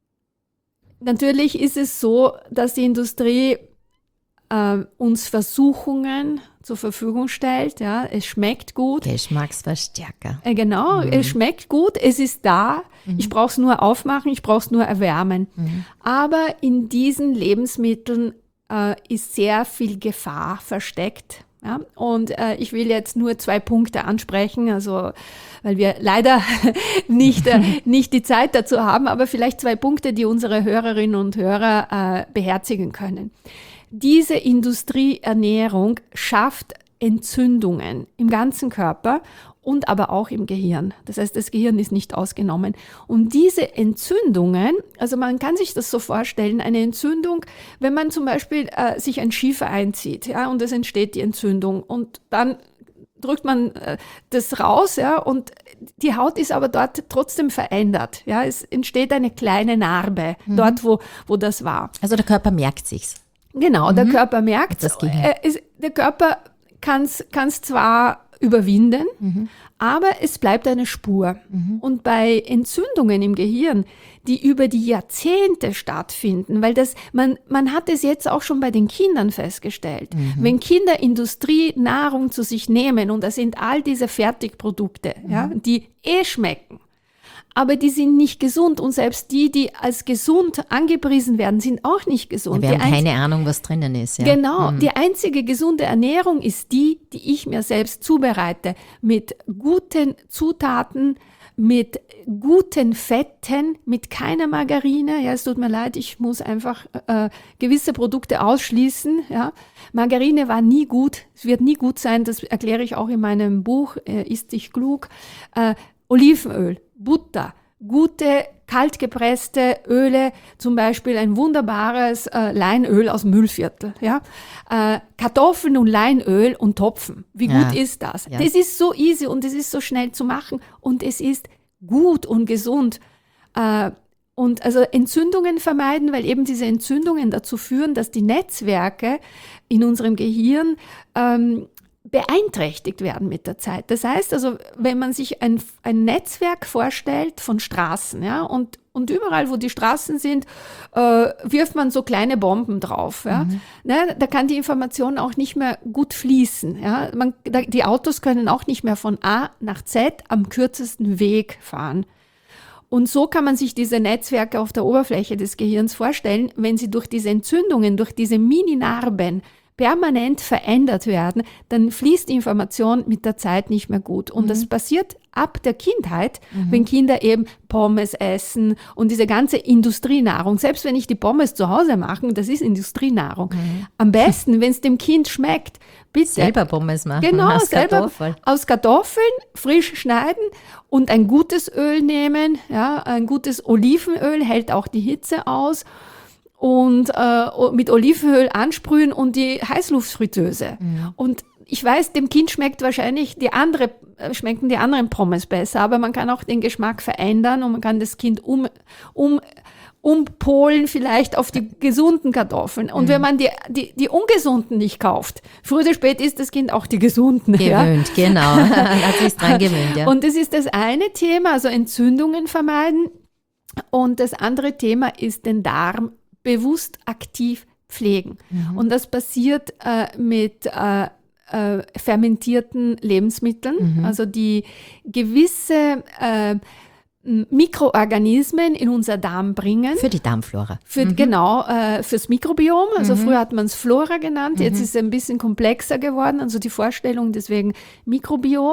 natürlich ist es so, dass die Industrie äh, uns Versuchungen zur Verfügung stellt. Ja, es schmeckt gut. Geschmacksverstärker. Äh, genau, mhm. es schmeckt gut, es ist da. Mhm. Ich brauche es nur aufmachen, ich brauche es nur erwärmen. Mhm. Aber in diesen Lebensmitteln äh, ist sehr viel Gefahr versteckt. Ja? Und äh, ich will jetzt nur zwei Punkte ansprechen, also weil wir leider nicht, äh, nicht die Zeit dazu haben, aber vielleicht zwei Punkte, die unsere Hörerinnen und Hörer äh, beherzigen können. Diese Industrieernährung schafft Entzündungen im ganzen Körper und aber auch im Gehirn. Das heißt, das Gehirn ist nicht ausgenommen. Und diese Entzündungen, also man kann sich das so vorstellen, eine Entzündung, wenn man zum Beispiel äh, sich ein Schiefer einzieht, ja, und es entsteht die Entzündung und dann drückt man äh, das raus, ja, und die Haut ist aber dort trotzdem verändert. Ja, es entsteht eine kleine Narbe mhm. dort, wo, wo das war. Also der Körper merkt sich's. Genau, mhm. der Körper merkt es. Äh, der Körper kann es zwar überwinden, mhm. aber es bleibt eine Spur. Mhm. Und bei Entzündungen im Gehirn, die über die Jahrzehnte stattfinden, weil das, man, man hat es jetzt auch schon bei den Kindern festgestellt, mhm. wenn Kinder Industrienahrung zu sich nehmen, und das sind all diese Fertigprodukte, mhm. ja, die eh schmecken, aber die sind nicht gesund und selbst die, die als gesund angepriesen werden, sind auch nicht gesund. Ja, wir die haben keine Ahnung, was drinnen ist. Ja. Genau, mhm. die einzige gesunde Ernährung ist die, die ich mir selbst zubereite, mit guten Zutaten, mit guten Fetten, mit keiner Margarine. Ja, es tut mir leid, ich muss einfach äh, gewisse Produkte ausschließen. Ja. Margarine war nie gut, es wird nie gut sein, das erkläre ich auch in meinem Buch, äh, Iss dich klug. Äh, Olivenöl, Butter, gute kaltgepresste Öle, zum Beispiel ein wunderbares äh, Leinöl aus dem Müllviertel. Ja? Äh, Kartoffeln und Leinöl und Topfen. Wie Ja. gut ist das? Ja. Das ist so easy und es ist so schnell zu machen und es ist gut und gesund. Äh, und also Entzündungen vermeiden, weil eben diese Entzündungen dazu führen, dass die Netzwerke in unserem Gehirn ähm, beeinträchtigt werden mit der Zeit. Das heißt also, wenn man sich ein, ein Netzwerk vorstellt von Straßen, ja, und, und überall, wo die Straßen sind, äh, wirft man so kleine Bomben drauf. Ja. Mhm. Ne, da kann die Information auch nicht mehr gut fließen. Ja. Man, da, die Autos können auch nicht mehr von A nach Z am kürzesten Weg fahren. Und so kann man sich diese Netzwerke auf der Oberfläche des Gehirns vorstellen, wenn sie durch diese Entzündungen, durch diese Mini-Narben permanent verändert werden, dann fließt die Information mit der Zeit nicht mehr gut. Und mhm. das passiert ab der Kindheit, mhm. wenn Kinder eben Pommes essen und diese ganze Industrienahrung. Selbst wenn ich die Pommes zu Hause mache, das ist Industrienahrung. Mhm. Am besten, wenn es dem Kind schmeckt, bitte. Selber Pommes machen. Genau, aus selber Kartoffeln. aus Kartoffeln frisch schneiden und ein gutes Öl nehmen. Ja, ein gutes Olivenöl hält auch die Hitze aus. Und äh, mit Olivenöl ansprühen und die Heißluftfritteuse. Mhm. Und ich weiß, dem Kind schmeckt wahrscheinlich die andere, schmecken die anderen Pommes besser, aber man kann auch den Geschmack verändern und man kann das Kind um, um, umpolen vielleicht auf die gesunden Kartoffeln. Und mhm. wenn man die, die, die ungesunden nicht kauft, früher oder spät ist das Kind auch die gesunden. Gewöhnt, ja? Genau. Hat sich dran gewöhnt, ja. Und das ist das eine Thema, also Entzündungen vermeiden. Und das andere Thema ist den Darm bewusst aktiv pflegen. Mhm. Und das passiert äh, mit äh, äh, fermentierten Lebensmitteln, mhm. also die gewisse äh, Mikroorganismen in unser Darm bringen. Für die Darmflora. Für, mhm. Genau, äh, fürs Mikrobiom. Also mhm. früher hat man es Flora genannt, mhm. jetzt ist es ein bisschen komplexer geworden, also die Vorstellung deswegen Mikrobiom.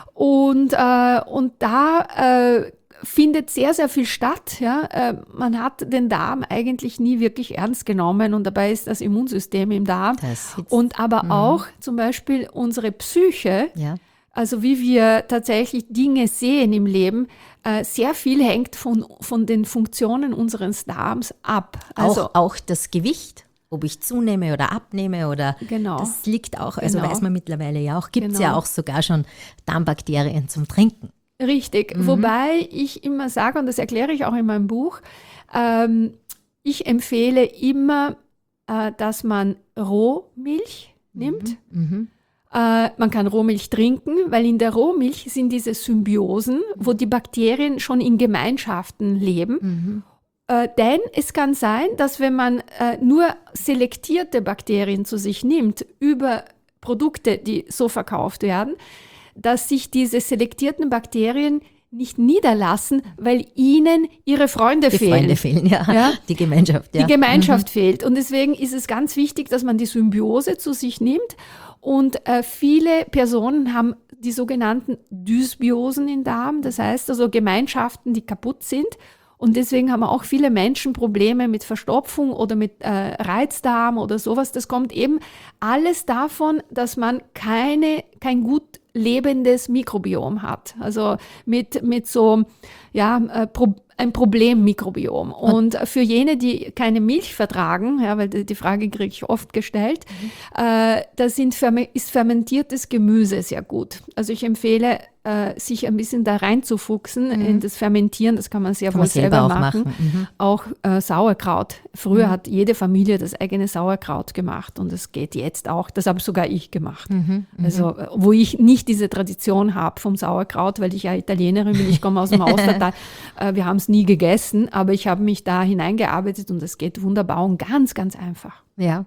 Und, äh, und da äh, findet sehr, sehr viel statt. Ja. Äh, man hat den Darm eigentlich nie wirklich ernst genommen und dabei ist das Immunsystem im Darm. Und aber mhm. auch zum Beispiel unsere Psyche, ja. also wie wir tatsächlich Dinge sehen im Leben, äh, sehr viel hängt von, von den Funktionen unseres Darms ab. Also auch, auch das Gewicht? Ob ich zunehme oder abnehme oder genau. das liegt auch, also genau. weiß man mittlerweile ja auch, gibt es genau. ja auch sogar schon Darmbakterien zum Trinken. Richtig, mhm. wobei ich immer sage, und das erkläre ich auch in meinem Buch, ähm, ich empfehle immer, äh, dass man Rohmilch nimmt. Mhm. Äh, man kann Rohmilch trinken, weil in der Rohmilch sind diese Symbiosen, wo die Bakterien schon in Gemeinschaften leben. Mhm. Äh, denn es kann sein, dass wenn man äh, nur selektierte Bakterien zu sich nimmt über Produkte, die so verkauft werden, dass sich diese selektierten Bakterien nicht niederlassen, weil ihnen ihre Freunde die fehlen. Die Freunde fehlen, ja. ja. Die Gemeinschaft, ja. Die Gemeinschaft mhm. fehlt. Und deswegen ist es ganz wichtig, dass man die Symbiose zu sich nimmt. Und äh, viele Personen haben die sogenannten Dysbiosen im Darm, das heißt also Gemeinschaften, die kaputt sind. Und deswegen haben auch viele Menschen Probleme mit Verstopfung oder mit äh, Reizdarm oder sowas. Das kommt eben alles davon, dass man keine, kein gut lebendes Mikrobiom hat. Also mit, mit so, ja, äh, Pro, ein Problemmikrobiom. Und für jene, die keine Milch vertragen, ja, weil die, die Frage kriege ich oft gestellt, mhm. äh, da sind, ist fermentiertes Gemüse sehr gut. Also ich empfehle, äh, sich ein bisschen da reinzufuchsen mhm. in das Fermentieren, das kann man sehr kann wohl man selber, selber auch machen. machen. Mhm. Auch äh, Sauerkraut. Früher mhm. hat jede Familie das eigene Sauerkraut gemacht und das geht jetzt auch. Das habe sogar ich gemacht. Mhm. Also wo ich nicht diese Tradition habe vom Sauerkraut, weil ich ja Italienerin bin, ich komme aus dem Austertal. äh, wir haben es nie gegessen, aber ich habe mich da hineingearbeitet und es geht wunderbar und ganz, ganz einfach. Ja.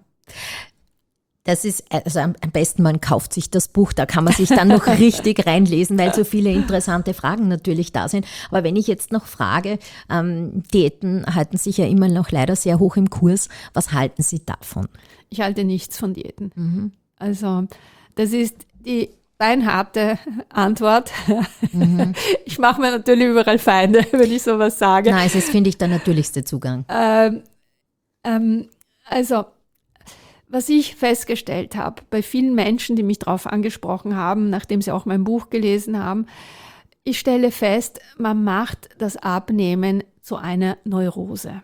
Das ist, also am besten, man kauft sich das Buch, da kann man sich dann noch richtig reinlesen, weil so viele interessante Fragen natürlich da sind. Aber wenn ich jetzt noch frage, ähm, Diäten halten sich ja immer noch leider sehr hoch im Kurs. Was halten Sie davon? Ich halte nichts von Diäten. Mhm. Also das ist die beinharte Antwort. Mhm. Ich mache mir natürlich überall Feinde, wenn ich sowas sage. Nein, es ist, finde ich, der natürlichste Zugang. Ähm, ähm, also was ich festgestellt habe bei vielen Menschen, die mich darauf angesprochen haben, nachdem sie auch mein Buch gelesen haben, ich stelle fest, man macht das Abnehmen zu einer Neurose.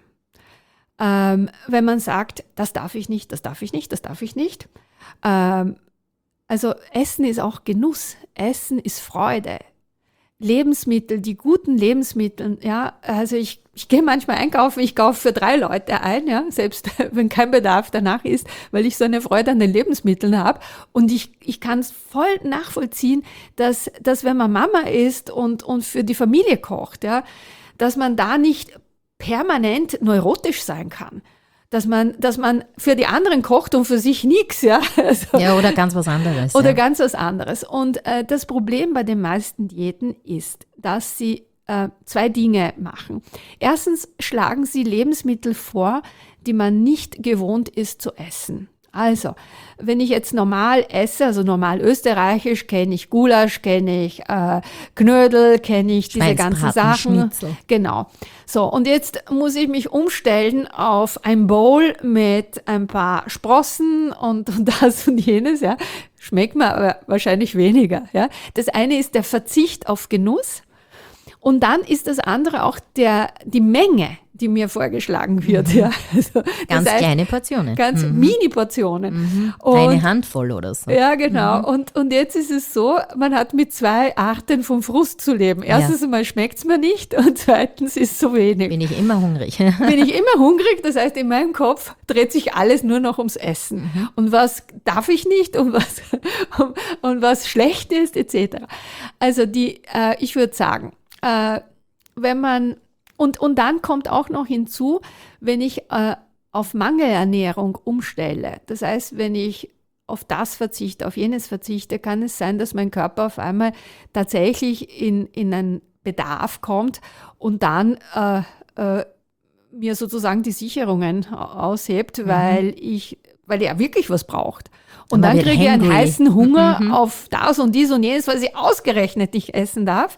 Ähm, wenn man sagt, das darf ich nicht, das darf ich nicht, das darf ich nicht. Ähm, also Essen ist auch Genuss, Essen ist Freude. Lebensmittel, die guten Lebensmittel, ja, also ich, ich gehe manchmal einkaufen, ich kaufe für drei Leute ein, ja, selbst wenn kein Bedarf danach ist, weil ich so eine Freude an den Lebensmitteln habe. Und ich, ich kann es voll nachvollziehen, dass, dass wenn man Mama ist und, und für die Familie kocht, ja, dass man da nicht permanent neurotisch sein kann. Dass man, dass man für die anderen kocht und für sich nichts, ja. Also, ja, oder ganz was anderes. Oder ja. ganz was anderes. Und äh, das Problem bei den meisten Diäten ist, dass sie äh, zwei Dinge machen. Erstens schlagen sie Lebensmittel vor, die man nicht gewohnt ist zu essen. Also, wenn ich jetzt normal esse, also normal österreichisch, kenne ich Gulasch, kenne ich äh, Knödel, kenne ich diese ganzen Sachen. Schnitzel. Genau. So, und jetzt muss ich mich umstellen auf ein Bowl mit ein paar Sprossen und, und das und jenes, ja. Schmeckt mir aber wahrscheinlich weniger, ja. Das eine ist der Verzicht auf Genuss. Und dann ist das andere auch der, die Menge, die mir vorgeschlagen wird. Mhm. Ja. Also, ganz das heißt, kleine Portionen. Ganz mhm. Mini-Portionen. Mhm. Und, eine Handvoll oder so. Ja, genau. Mhm. Und, und jetzt ist es so, man hat mit zwei Arten von Frust zu leben. Erstens ja. einmal schmeckt es mir nicht und zweitens ist es so wenig. Bin ich immer hungrig. Bin ich immer hungrig, das heißt, in meinem Kopf dreht sich alles nur noch ums Essen. Mhm. Und was darf ich nicht und was, und, und was schlecht ist, et cetera. Also die, äh, ich würde sagen, Äh, wenn man, und, und dann kommt auch noch hinzu, wenn ich äh, auf Mangelernährung umstelle, das heißt, wenn ich auf das verzichte, auf jenes verzichte, kann es sein, dass mein Körper auf einmal tatsächlich in, in einen Bedarf kommt und dann äh, äh, mir sozusagen die Sicherungen aushebt, mhm. weil ich, weil er wirklich was braucht. Und dann, dann kriege ich einen heißen Hunger mhm. auf das und dies und jenes, was ich ausgerechnet nicht essen darf.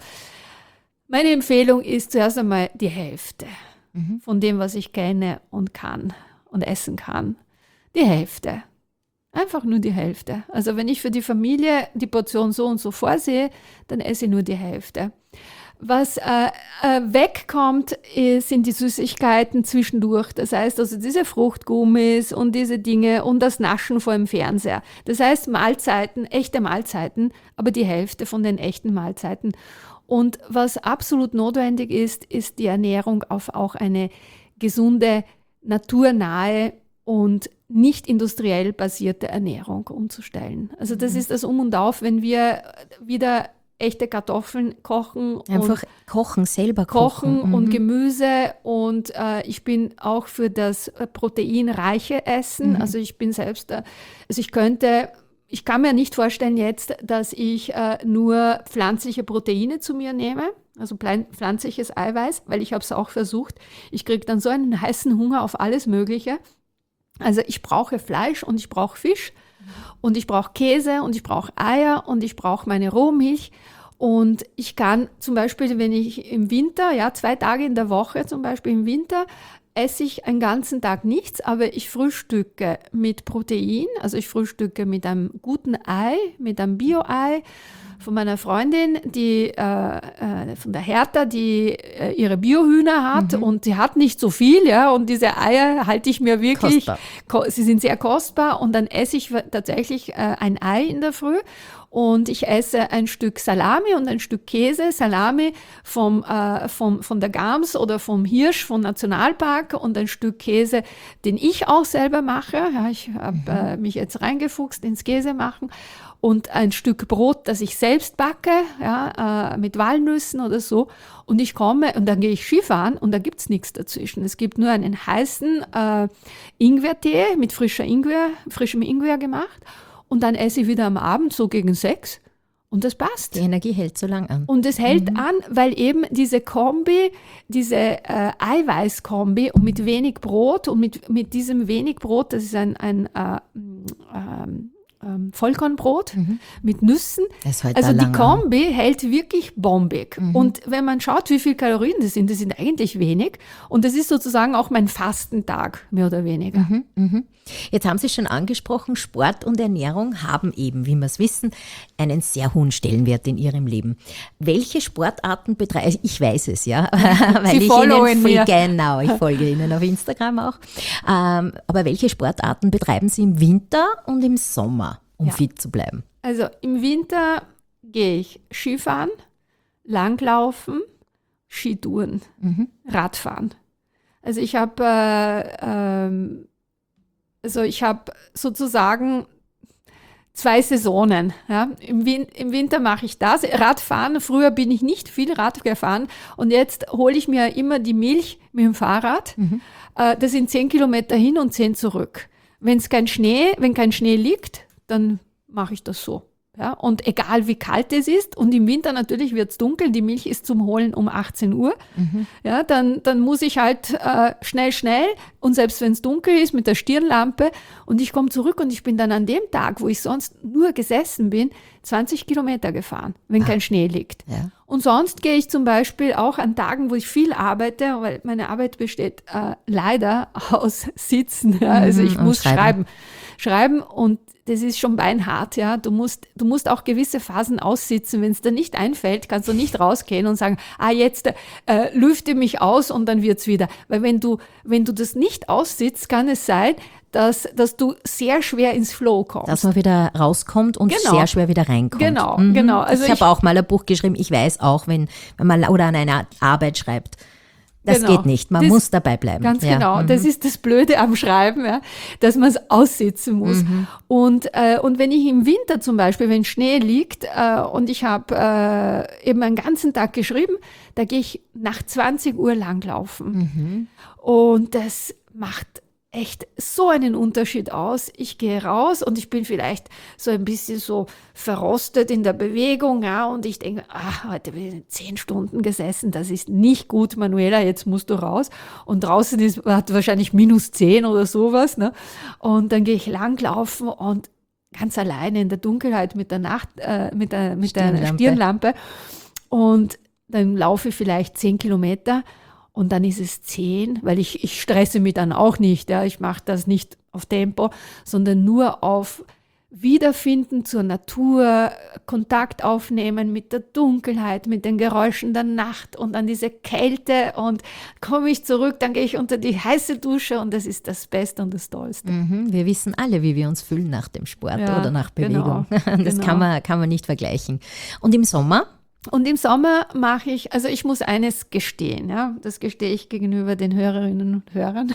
Meine Empfehlung ist zuerst einmal die Hälfte mhm. von dem, was ich kenne und kann und essen kann. Die Hälfte. Einfach nur die Hälfte. Also wenn ich für die Familie die Portion so und so vorsehe, dann esse ich nur die Hälfte. Was äh, äh, wegkommt, ist, sind die Süßigkeiten zwischendurch. Das heißt also diese Fruchtgummis und diese Dinge und das Naschen vor dem Fernseher. Das heißt Mahlzeiten, echte Mahlzeiten, aber die Hälfte von den echten Mahlzeiten. Und was absolut notwendig ist, ist die Ernährung auf auch eine gesunde, naturnahe und nicht industriell basierte Ernährung umzustellen. Also das mhm. ist das Um und Auf, wenn wir wieder echte Kartoffeln kochen. Einfach und kochen, selber kochen. Kochen mhm. und Gemüse. Und äh, ich bin auch für das proteinreiche Essen. Mhm. Also ich bin selbst, äh, also ich könnte... Ich kann mir nicht vorstellen jetzt, dass ich äh, nur pflanzliche Proteine zu mir nehme, also pflanzliches Eiweiß, weil ich habe es auch versucht. Ich kriege dann so einen heißen Hunger auf alles Mögliche. Also ich brauche Fleisch und ich brauche Fisch und ich brauche Käse und ich brauche Eier und ich brauche meine Rohmilch. Und ich kann zum Beispiel, wenn ich im Winter, ja zwei Tage in der Woche zum Beispiel im Winter, esse ich einen ganzen Tag nichts, aber ich frühstücke mit Protein, also ich frühstücke mit einem guten Ei, mit einem Bio-Ei von meiner Freundin, die äh, äh, von der Hertha, die äh, ihre Biohühner hat mhm. und sie hat nicht so viel, ja, und diese Eier halte ich mir wirklich, ko- sie sind sehr kostbar und dann esse ich tatsächlich äh, ein Ei in der Früh. Und ich esse ein Stück Salami und ein Stück Käse. Salami vom, äh, vom, von der Gams oder vom Hirsch, vom Nationalpark und ein Stück Käse, den ich auch selber mache. Ja, ich habe mhm. äh, mich jetzt reingefuchst ins Käse machen. Und ein Stück Brot, das ich selbst backe, ja, äh, mit Walnüssen oder so. Und ich komme und dann gehe ich Skifahren und da gibt's nichts dazwischen. Es gibt nur einen heißen äh, Ingwertee mit frischer Ingwer, frischem Ingwer gemacht. Und dann esse ich wieder am Abend so gegen sechs und das passt. Die Energie hält so lang an. Und es hält mhm. an, weil eben diese Kombi, diese äh, Eiweißkombi und mit wenig Brot und mit, mit diesem wenig Brot, das ist ein, ein äh, äh, äh, ähm, Vollkornbrot mhm. mit Nüssen. Das ist halt also die lang, Kombi ja. hält wirklich bombig. Mhm. Und wenn man schaut, wie viel Kalorien das sind, das sind eigentlich wenig. Und das ist sozusagen auch mein Fastentag, mehr oder weniger. Mhm, mhm. Jetzt haben Sie schon angesprochen, Sport und Ernährung haben eben, wie wir es wissen, einen sehr hohen Stellenwert in Ihrem Leben. Welche Sportarten betreiben, ich weiß es, ja, weil Sie ich folgen Ihnen, genau, ich folge Ihnen auf Instagram auch. Ähm, aber welche Sportarten betreiben Sie im Winter und im Sommer, um ja. fit zu bleiben? Also im Winter gehe ich Skifahren, Langlaufen, Skitouren, mhm. Radfahren. Also ich habe äh, ähm, also ich habe sozusagen zwei Saisonen. Ja. Im, Win- Im Winter mache ich das. Radfahren, früher bin ich nicht viel Rad gefahren und jetzt hole ich mir immer die Milch mit dem Fahrrad. Mhm. Äh, das sind zehn Kilometer hin und zehn zurück. Wenn es kein Schnee, wenn kein Schnee liegt, dann mache ich das so. Ja, und egal wie kalt es ist, und im Winter natürlich wird es dunkel, die Milch ist zum Holen um achtzehn Uhr, mhm. ja, dann, dann muss ich halt äh, schnell, schnell, und selbst wenn es dunkel ist, mit der Stirnlampe, und ich komme zurück und ich bin dann an dem Tag, wo ich sonst nur gesessen bin, zwanzig Kilometer gefahren, wenn ah. kein Schnee liegt. Ja. Und sonst gehe ich zum Beispiel auch an Tagen, wo ich viel arbeite, weil meine Arbeit besteht äh, leider aus Sitzen, ja, also ich mhm, muss schreiben. schreiben. Schreiben und das ist schon beinhart, ja. Du musst, du musst auch gewisse Phasen aussitzen. Wenn es dir nicht einfällt, kannst du nicht rausgehen und sagen, ah, jetzt äh, lüfte mich aus und dann wird's wieder. Weil wenn du, wenn du das nicht aussitzt, kann es sein, dass, dass du sehr schwer ins Flow kommst. Dass man wieder rauskommt und genau. sehr schwer wieder reinkommt. Genau, mhm. genau. Also ich habe auch mal ein Buch geschrieben, ich weiß auch, wenn, wenn man oder an einer Arbeit schreibt, das genau. geht nicht, man das, muss dabei bleiben. Ganz ja. genau, mhm. das ist das Blöde am Schreiben, ja, dass man es aussitzen muss. Mhm. Und, äh, und wenn ich im Winter zum Beispiel, wenn Schnee liegt äh, und ich habe äh, eben einen ganzen Tag geschrieben, da gehe ich nach zwanzig Uhr langlaufen. Mhm. Und das macht echt so einen Unterschied aus. Ich gehe raus und ich bin vielleicht so ein bisschen so verrostet in der Bewegung, ja, und ich denke, ah, heute bin ich zehn Stunden gesessen, das ist nicht gut, Manuela, jetzt musst du raus. Und draußen ist, hat wahrscheinlich minus zehn oder sowas, ne? Und dann gehe ich langlaufen und ganz alleine in der Dunkelheit mit der Nacht, äh, mit der, mit der Stirnlampe. Und dann laufe ich vielleicht zehn Kilometer. Und dann ist es zehn, weil ich, ich stresse mich dann auch nicht. Ja. Ich mache das nicht auf Tempo, sondern nur auf Wiederfinden zur Natur, Kontakt aufnehmen mit der Dunkelheit, mit den Geräuschen der Nacht und dann diese Kälte. Und komme ich zurück, dann gehe ich unter die heiße Dusche und das ist das Beste und das Tollste. Mhm, wir wissen alle, wie wir uns fühlen nach dem Sport ja, oder nach Bewegung. Genau, das genau. kann man, kann man nicht vergleichen. Und im Sommer? Und im Sommer mache ich, also ich muss eines gestehen, ja, das gestehe ich gegenüber den Hörerinnen und Hörern.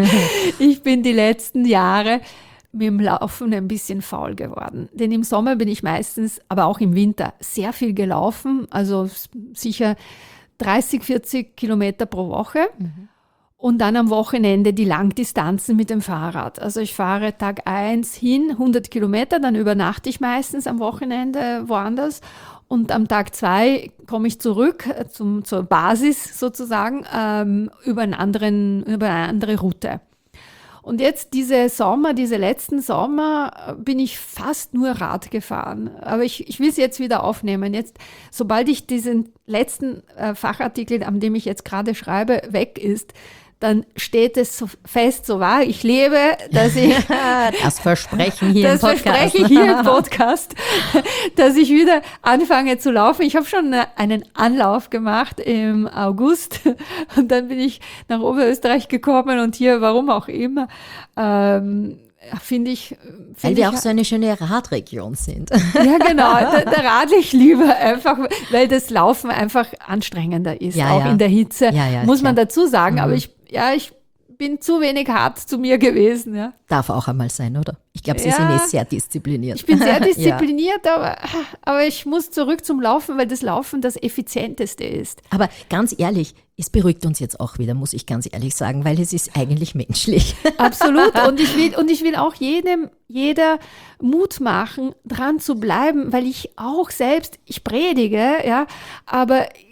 Ich bin die letzten Jahre mit dem Laufen ein bisschen faul geworden. Denn im Sommer bin ich meistens, aber auch im Winter, sehr viel gelaufen, also sicher dreißig, vierzig Kilometer pro Woche. Mhm. Und dann am Wochenende die Langdistanzen mit dem Fahrrad. Also ich fahre Tag eins hin, hundert Kilometer, dann übernachte ich meistens am Wochenende woanders. Und am Tag zwei komme ich zurück zum, zur Basis sozusagen ähm, über, einen anderen, über eine andere Route. Und jetzt diese Sommer, diese letzten Sommer bin ich fast nur Rad gefahren. Aber ich, ich will es jetzt wieder aufnehmen. Jetzt, sobald ich diesen letzten äh, Fachartikel, an dem ich jetzt gerade schreibe, weg ist, dann steht es so fest, so wahr ich lebe, dass ich das Versprechen hier das im Podcast. verspreche ich hier im Podcast, dass ich wieder anfange zu laufen. Ich habe schon einen Anlauf gemacht im August und dann bin ich nach Oberösterreich gekommen und hier, warum auch immer, ähm, finde ich. Find weil wir ich, auch so eine schöne Radregion sind. Ja, genau. Da, da radle ich lieber einfach, weil das Laufen einfach anstrengender ist, ja, auch ja. in der Hitze, ja, ja, muss klar. man dazu sagen. Mhm. Aber ich, ja, ich bin zu wenig hart zu mir gewesen. Ja. Darf auch einmal sein, oder? Ich glaube, Sie ja, sind eh sehr diszipliniert. Ich bin sehr diszipliniert, ja. aber, aber ich muss zurück zum Laufen, weil das Laufen das Effizienteste ist. Aber ganz ehrlich, es beruhigt uns jetzt auch wieder, muss ich ganz ehrlich sagen, weil es ist eigentlich menschlich. Absolut. Und ich will, und ich will auch jedem, jeder Mut machen, dran zu bleiben, weil ich auch selbst, ich predige, ja, aber ich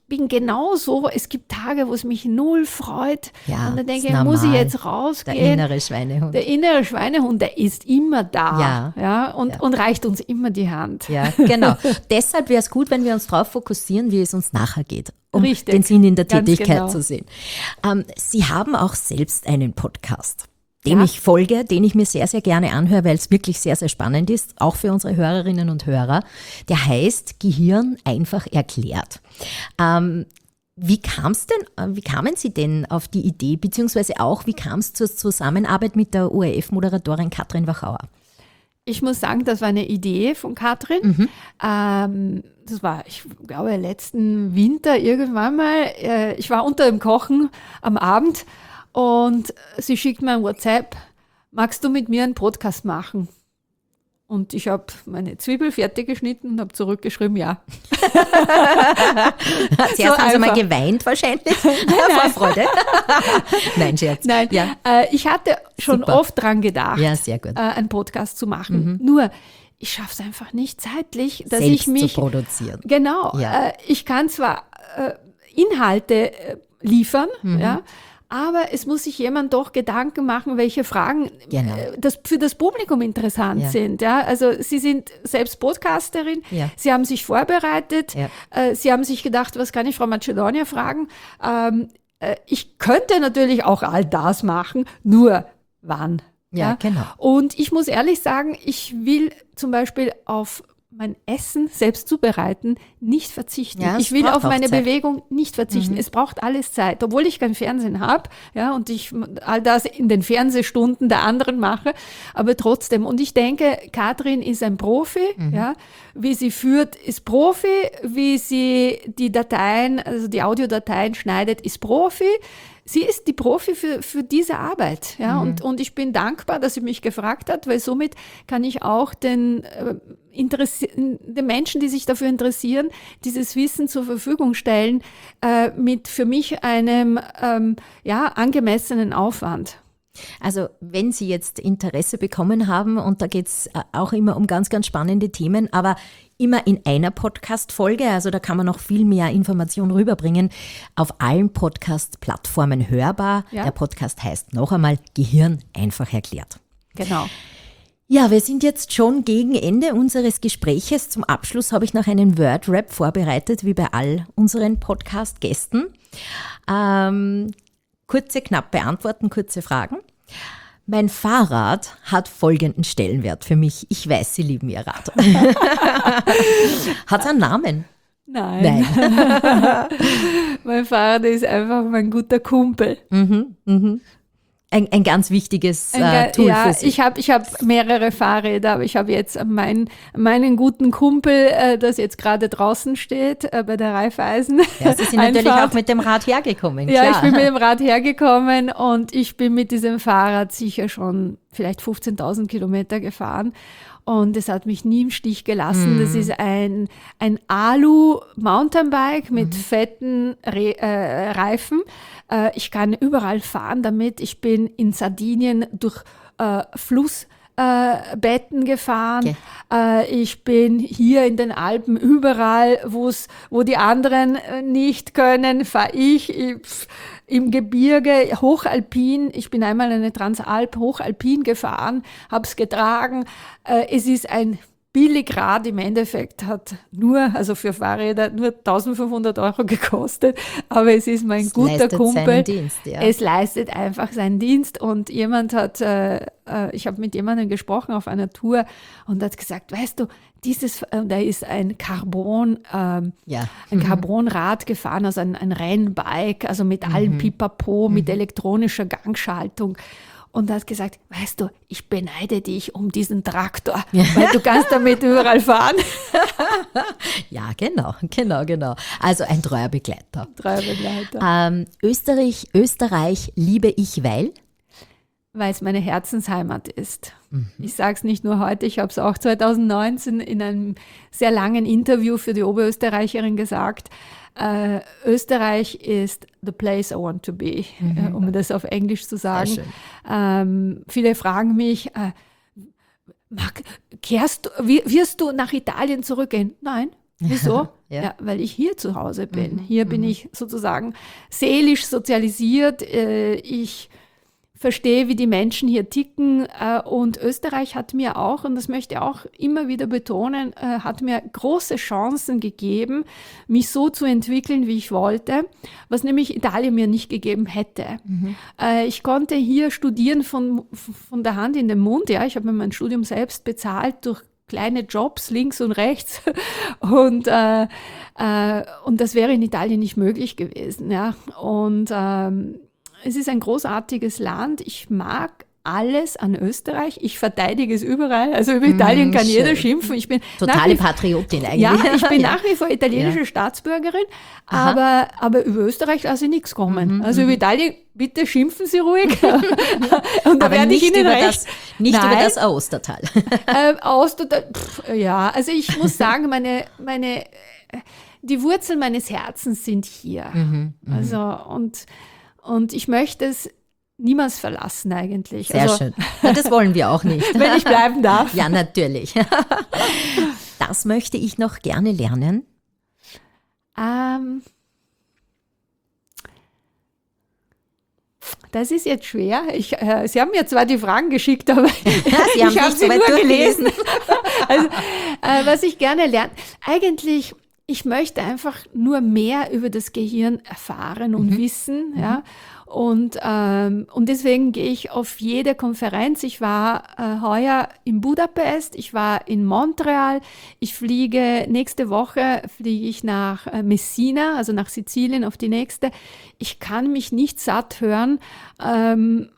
bin genauso, es gibt Tage, wo es mich null freut. Ja, und dann denke ist ich, muss ich normal. jetzt rausgehen? Der innere Schweinehund. Der innere Schweinehund, der ist immer da, Ja. ja, und, Ja. und reicht uns immer die Hand. Ja, genau. Deshalb wäre es gut, wenn wir uns darauf fokussieren, wie es uns nachher geht, um Richtig. den Sinn in der Ganz Tätigkeit genau. zu sehen. Ähm, Sie haben auch selbst einen Podcast, dem Ja. ich folge, den ich mir sehr, sehr gerne anhöre, weil es wirklich sehr, sehr spannend ist, auch für unsere Hörerinnen und Hörer. Der heißt Gehirn einfach erklärt. Ähm, Wie kam's denn, äh, wie kamen Sie denn auf die Idee, beziehungsweise auch, wie kam es zur Zusammenarbeit mit der O R F-Moderatorin Katrin Wachauer? Ich muss sagen, das war eine Idee von Katrin. Mhm. Ähm, das war, ich glaube, letzten Winter irgendwann mal. Äh, ich war unter dem Kochen am Abend und sie schickt mir ein WhatsApp, magst du mit mir einen Podcast machen? Und ich habe meine Zwiebel fertig geschnitten und habe zurückgeschrieben, ja. Zuerst So haben Sie mal einfach. geweint wahrscheinlich vor Freude. Nein, Scherz. Nein, Ja, äh, ich hatte schon Super. oft dran gedacht, ja sehr gut. äh, einen Podcast zu machen. Nur, ich schaffe es einfach nicht zeitlich, dass Selbst ich mich... zu produzieren. Genau, Ja. äh, ich kann zwar äh, Inhalte äh, liefern, Mhm. ja, aber es muss sich jemand doch Gedanken machen, welche Fragen Genau. äh, das für das Publikum interessant Ja. sind. Ja? Also Sie sind selbst Podcasterin, Ja. Sie haben sich vorbereitet, Ja. äh, Sie haben sich gedacht, was kann ich Frau Macedonia fragen? Ähm, äh, ich könnte natürlich auch all das machen, nur wann? Ja, genau. Und ich muss ehrlich sagen, ich will zum Beispiel auf mein Essen selbst zubereiten nicht verzichten. Ja, es ich will braucht auf auch meine Zeit. Bewegung nicht verzichten. Es braucht alles Zeit, obwohl ich kein Fernsehen habe, ja, und ich all das in den Fernsehstunden der anderen mache, aber trotzdem. Und ich denke, Katrin ist ein Profi, ja, wie sie führt, ist Profi, wie sie die Dateien, also die Audiodateien schneidet, ist Profi. Sie ist die Profi für, für diese Arbeit. Ja? Mhm. Und, und ich bin dankbar, dass sie mich gefragt hat, weil somit kann ich auch den, äh, Interessi- den Menschen, die sich dafür interessieren, dieses Wissen zur Verfügung stellen, äh, mit für mich einem ähm, ja, angemessenen Aufwand. Also wenn Sie jetzt Interesse bekommen haben, und da geht es auch immer um ganz, ganz spannende Themen, aber immer in einer Podcast-Folge, also da kann man noch viel mehr Information rüberbringen, auf allen Podcast-Plattformen hörbar. Ja. Der Podcast heißt noch einmal Gehirn einfach erklärt. Genau. Ja, wir sind jetzt schon gegen Ende unseres Gespräches. Zum Abschluss habe ich noch einen Word-Rap vorbereitet, wie bei all unseren Podcast-Gästen. Ähm, kurze, knappe Antworten, kurze Fragen. Mein Fahrrad hat folgenden Stellenwert für mich. Ich weiß, Sie lieben Ihr Rad. Hat es einen Namen? Nein. Mein Fahrrad ist einfach mein guter Kumpel. Mhm, mhm. Ein, ein ganz wichtiges Ein äh, ge- Tool ja, für Sie. ich habe ich hab mehrere Fahrräder, aber ich habe jetzt meinen, meinen guten Kumpel, äh, das jetzt gerade draußen steht, äh, bei der Raiffeisen. Ja, Sie sind natürlich Einfahrt. auch mit dem Rad hergekommen. Ja, klar. ich bin mit dem Rad hergekommen und ich bin mit diesem Fahrrad sicher schon vielleicht fünfzehntausend Kilometer gefahren. Und es hat mich nie im Stich gelassen. Mhm. Das ist ein, ein Alu-Mountainbike mit fetten Re äh, Reifen. Äh, ich kann überall fahren damit. Ich bin in Sardinien durch äh, Flussbetten gefahren. Okay. Äh, ich bin hier in den Alpen überall, wo's, wo die anderen äh, nicht können, fahre ich. ich pf, Im Gebirge, hochalpin. Ich bin einmal eine Transalp hochalpin gefahren, habe es getragen. Äh, es ist ein Billigrad im Endeffekt, hat nur, also für Fahrräder, nur eintausendfünfhundert Euro gekostet. Aber es ist mein Es guter leistet Kumpel. seinen Dienst, ja. Es leistet einfach seinen Dienst. Und jemand hat, äh, äh, ich habe mit jemandem gesprochen auf einer Tour und hat gesagt, weißt du, dieses, äh, da ist ein Carbon, ähm, Ja. ein Carbonrad gefahren, also ein, ein Rennbike, also mit allem Pipapo, mit elektronischer Gangschaltung. Und hat gesagt, weißt du, ich beneide dich um diesen Traktor, weil du kannst damit überall fahren. Ja, genau, genau, genau. Also ein treuer Begleiter. Drei Begleiter. Ähm, Österreich, Österreich liebe ich, weil? Weil es meine Herzensheimat ist. Ich sage es nicht nur heute, ich habe es auch zweitausendneunzehn in einem sehr langen Interview für die Oberösterreicherin gesagt. Äh, Österreich ist the place I want to be, äh, um das auf Englisch zu sagen. schön. Ähm, viele fragen mich, äh, Marc, kehrst du, wi- wirst du nach Italien zurückgehen? Nein, Wieso? Ja. Ja, weil ich hier zu Hause bin. Mhm, Hier bin mhm. ich sozusagen seelisch sozialisiert. Äh, Ich verstehe, wie die Menschen hier ticken. äh, Und Österreich hat mir auch, und das möchte ich auch immer wieder betonen, äh, hat mir große Chancen gegeben, mich so zu entwickeln, wie ich wollte, was nämlich Italien mir nicht gegeben hätte. Äh, Ich konnte hier studieren von, von der Hand in den Mund. Ja, ich habe mir mein Studium selbst bezahlt durch kleine Jobs links und rechts. Und, äh, äh, und das wäre in Italien nicht möglich gewesen. Ja. Und ähm, es ist ein großartiges Land. Ich mag alles an Österreich. Ich verteidige es überall. Also über Italien kann schön. jeder schimpfen. Ich bin nach Totale wie- Patriotin eigentlich. ja, ich bin Ja. nach wie vor italienische Ja. Staatsbürgerin, Aha. aber, aber über Österreich lasse ich nichts kommen. Also über Italien, bitte schimpfen Sie ruhig. Und da Aber werde ich nicht, Ihnen über recht. das, nicht über Nein. das Ostertal. Äh, aus, pff, ja, also ich muss sagen, meine, meine, die Wurzeln meines Herzens sind hier. Also, und, und ich möchte es niemals verlassen eigentlich. Sehr also, schön. Ja, das wollen wir auch nicht. Wenn ich bleiben darf. Ja, natürlich. Das möchte ich noch gerne lernen. Ähm, das ist jetzt schwer. Ich, äh, Sie haben mir zwar die Fragen geschickt, aber Sie haben ich habe nicht sie so weit nur durchgelesen. gelesen. Also, äh, was ich gerne lerne, eigentlich, ich möchte einfach nur mehr über das Gehirn erfahren und wissen. Ja. Und, ähm, und deswegen gehe ich auf jede Konferenz. Ich war äh, heuer in Budapest, ich war in Montreal, ich fliege nächste Woche, fliege ich nach äh, Messina, also nach Sizilien auf die nächste. Ich kann mich nicht satt hören. Ähm,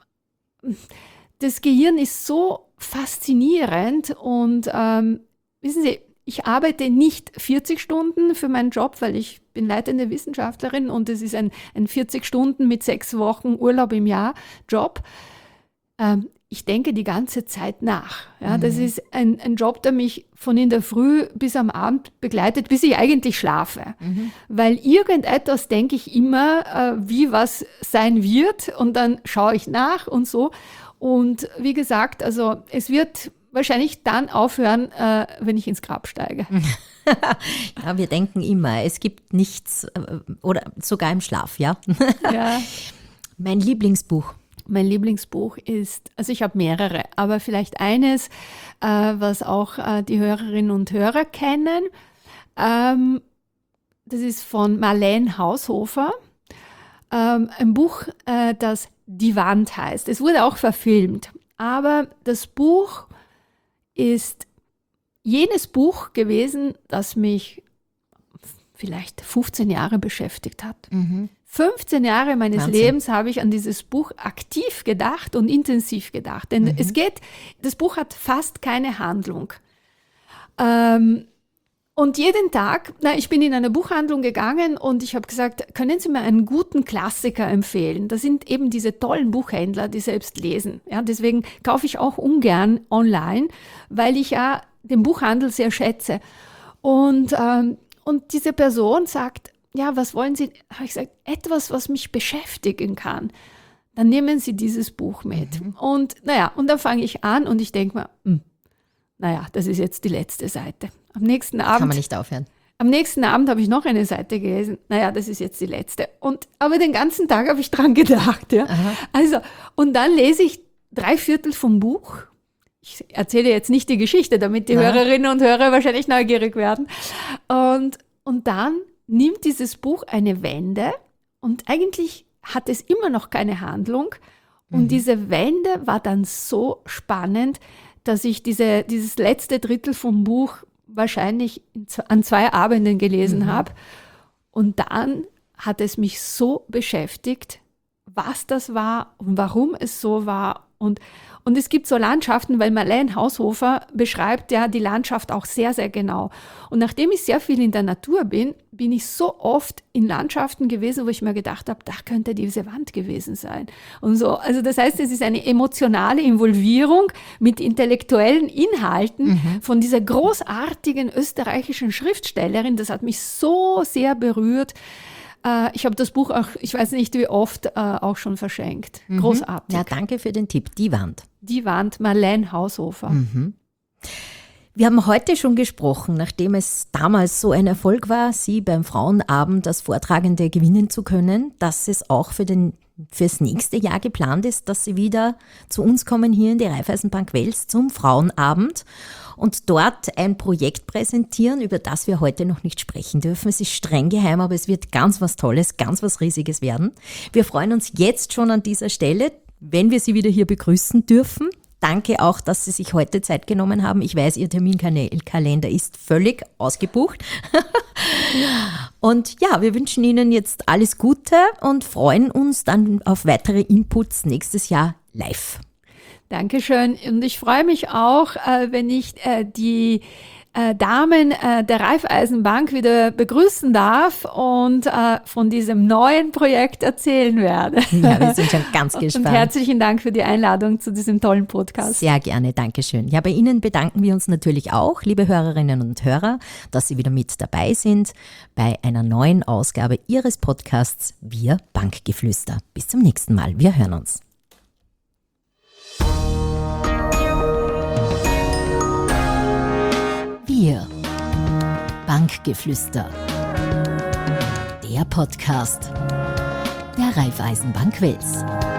das Gehirn ist so faszinierend und ähm, wissen Sie, ich arbeite nicht vierzig Stunden für meinen Job, weil ich bin leitende Wissenschaftlerin und es ist ein, ein vierzig Stunden mit sechs Wochen Urlaub im Jahr Job. Ähm, ich denke die ganze Zeit nach. Ja, das ist ein, ein Job, der mich von in der Früh bis am Abend begleitet, bis ich eigentlich schlafe. Weil irgendetwas denke ich immer, äh, wie was sein wird und dann schaue ich nach und so. Und wie gesagt, also es wird wahrscheinlich dann aufhören, äh, wenn ich ins Grab steige. Ja, wir denken immer, es gibt nichts, äh, oder sogar im Schlaf, ja. Ja. Mein Lieblingsbuch. Mein Lieblingsbuch ist, also ich habe mehrere, aber vielleicht eines, äh, was auch äh, die Hörerinnen und Hörer kennen. Ähm, das ist von Marlene Haushofer. Ähm, ein Buch, äh, das Die Wand heißt. Es wurde auch verfilmt, aber das Buch ist jenes Buch gewesen, das mich vielleicht fünfzehn Jahre beschäftigt hat. fünfzehn Jahre meines Wahnsinn. Lebens habe ich an dieses Buch aktiv gedacht und intensiv gedacht. Denn es geht, das Buch hat fast keine Handlung. Ähm, und jeden Tag, na, ich bin in eine Buchhandlung gegangen und ich habe gesagt, können Sie mir einen guten Klassiker empfehlen? Das sind eben diese tollen Buchhändler, die selbst lesen. Ja, deswegen kaufe ich auch ungern online, weil ich ja den Buchhandel sehr schätze. Und, ähm, und diese Person sagt, ja, was wollen Sie? Habe ich gesagt, etwas, was mich beschäftigen kann. Dann nehmen Sie dieses Buch mit. Mhm. Und naja, und dann fange ich an und ich denke mir, hm, naja, das ist jetzt die letzte Seite. Am nächsten Abend, Kann man nicht aufhören. Am nächsten Abend habe ich noch eine Seite gelesen. Naja, das ist jetzt die letzte. Und, aber den ganzen Tag habe ich dran gedacht. Ja. Also, und dann lese ich drei Viertel vom Buch. Ich erzähle jetzt nicht die Geschichte, damit die ja. Hörerinnen und Hörer wahrscheinlich neugierig werden. Und, und dann nimmt dieses Buch eine Wende und eigentlich hat es immer noch keine Handlung. Und mhm. diese Wende war dann so spannend, dass ich diese, dieses letzte Drittel vom Buch wahrscheinlich an zwei Abenden gelesen mhm. habe. Und dann hat es mich so beschäftigt, was das war und warum es so war. Und, und es gibt so Landschaften, weil Marlene Haushofer beschreibt ja die Landschaft auch sehr, sehr genau. Und nachdem ich sehr viel in der Natur bin, bin ich so oft in Landschaften gewesen, wo ich mir gedacht habe, da könnte diese Wand gewesen sein. Und so. Also das heißt, es ist eine emotionale Involvierung mit intellektuellen Inhalten mhm. von dieser großartigen österreichischen Schriftstellerin. Das hat mich so sehr berührt. Ich habe das Buch auch, ich weiß nicht wie oft, äh, auch schon verschenkt. Mhm. Großartig. Ja, danke für den Tipp. Die Wand. Die Wand, Marlene Haushofer. Mhm. Wir haben heute schon gesprochen, nachdem es damals so ein Erfolg war, Sie beim Frauenabend als Vortragende gewinnen zu können, dass es auch für den, fürs nächste Jahr geplant ist, dass Sie wieder zu uns kommen hier in die Raiffeisenbank Wels zum Frauenabend und dort ein Projekt präsentieren, über das wir heute noch nicht sprechen dürfen. Es ist streng geheim, aber es wird ganz was Tolles, ganz was Riesiges werden. Wir freuen uns jetzt schon an dieser Stelle, wenn wir Sie wieder hier begrüßen dürfen. Danke auch, dass Sie sich heute Zeit genommen haben. Ich weiß, Ihr Terminkalender ist völlig ausgebucht. Und ja, wir wünschen Ihnen jetzt alles Gute und freuen uns dann auf weitere Inputs nächstes Jahr live. Dankeschön. Und ich freue mich auch, wenn ich die Damen der Raiffeisenbank wieder begrüßen darf und von diesem neuen Projekt erzählen werde. Ja, wir sind schon ganz gespannt. Und herzlichen Dank für die Einladung zu diesem tollen Podcast. Sehr gerne, Dankeschön. Ja, bei Ihnen bedanken wir uns natürlich auch, liebe Hörerinnen und Hörer, dass Sie wieder mit dabei sind bei einer neuen Ausgabe Ihres Podcasts Wir Bankgeflüster. Bis zum nächsten Mal. Wir hören uns. Wir Bankgeflüster. Der Podcast der Raiffeisenbank Wels.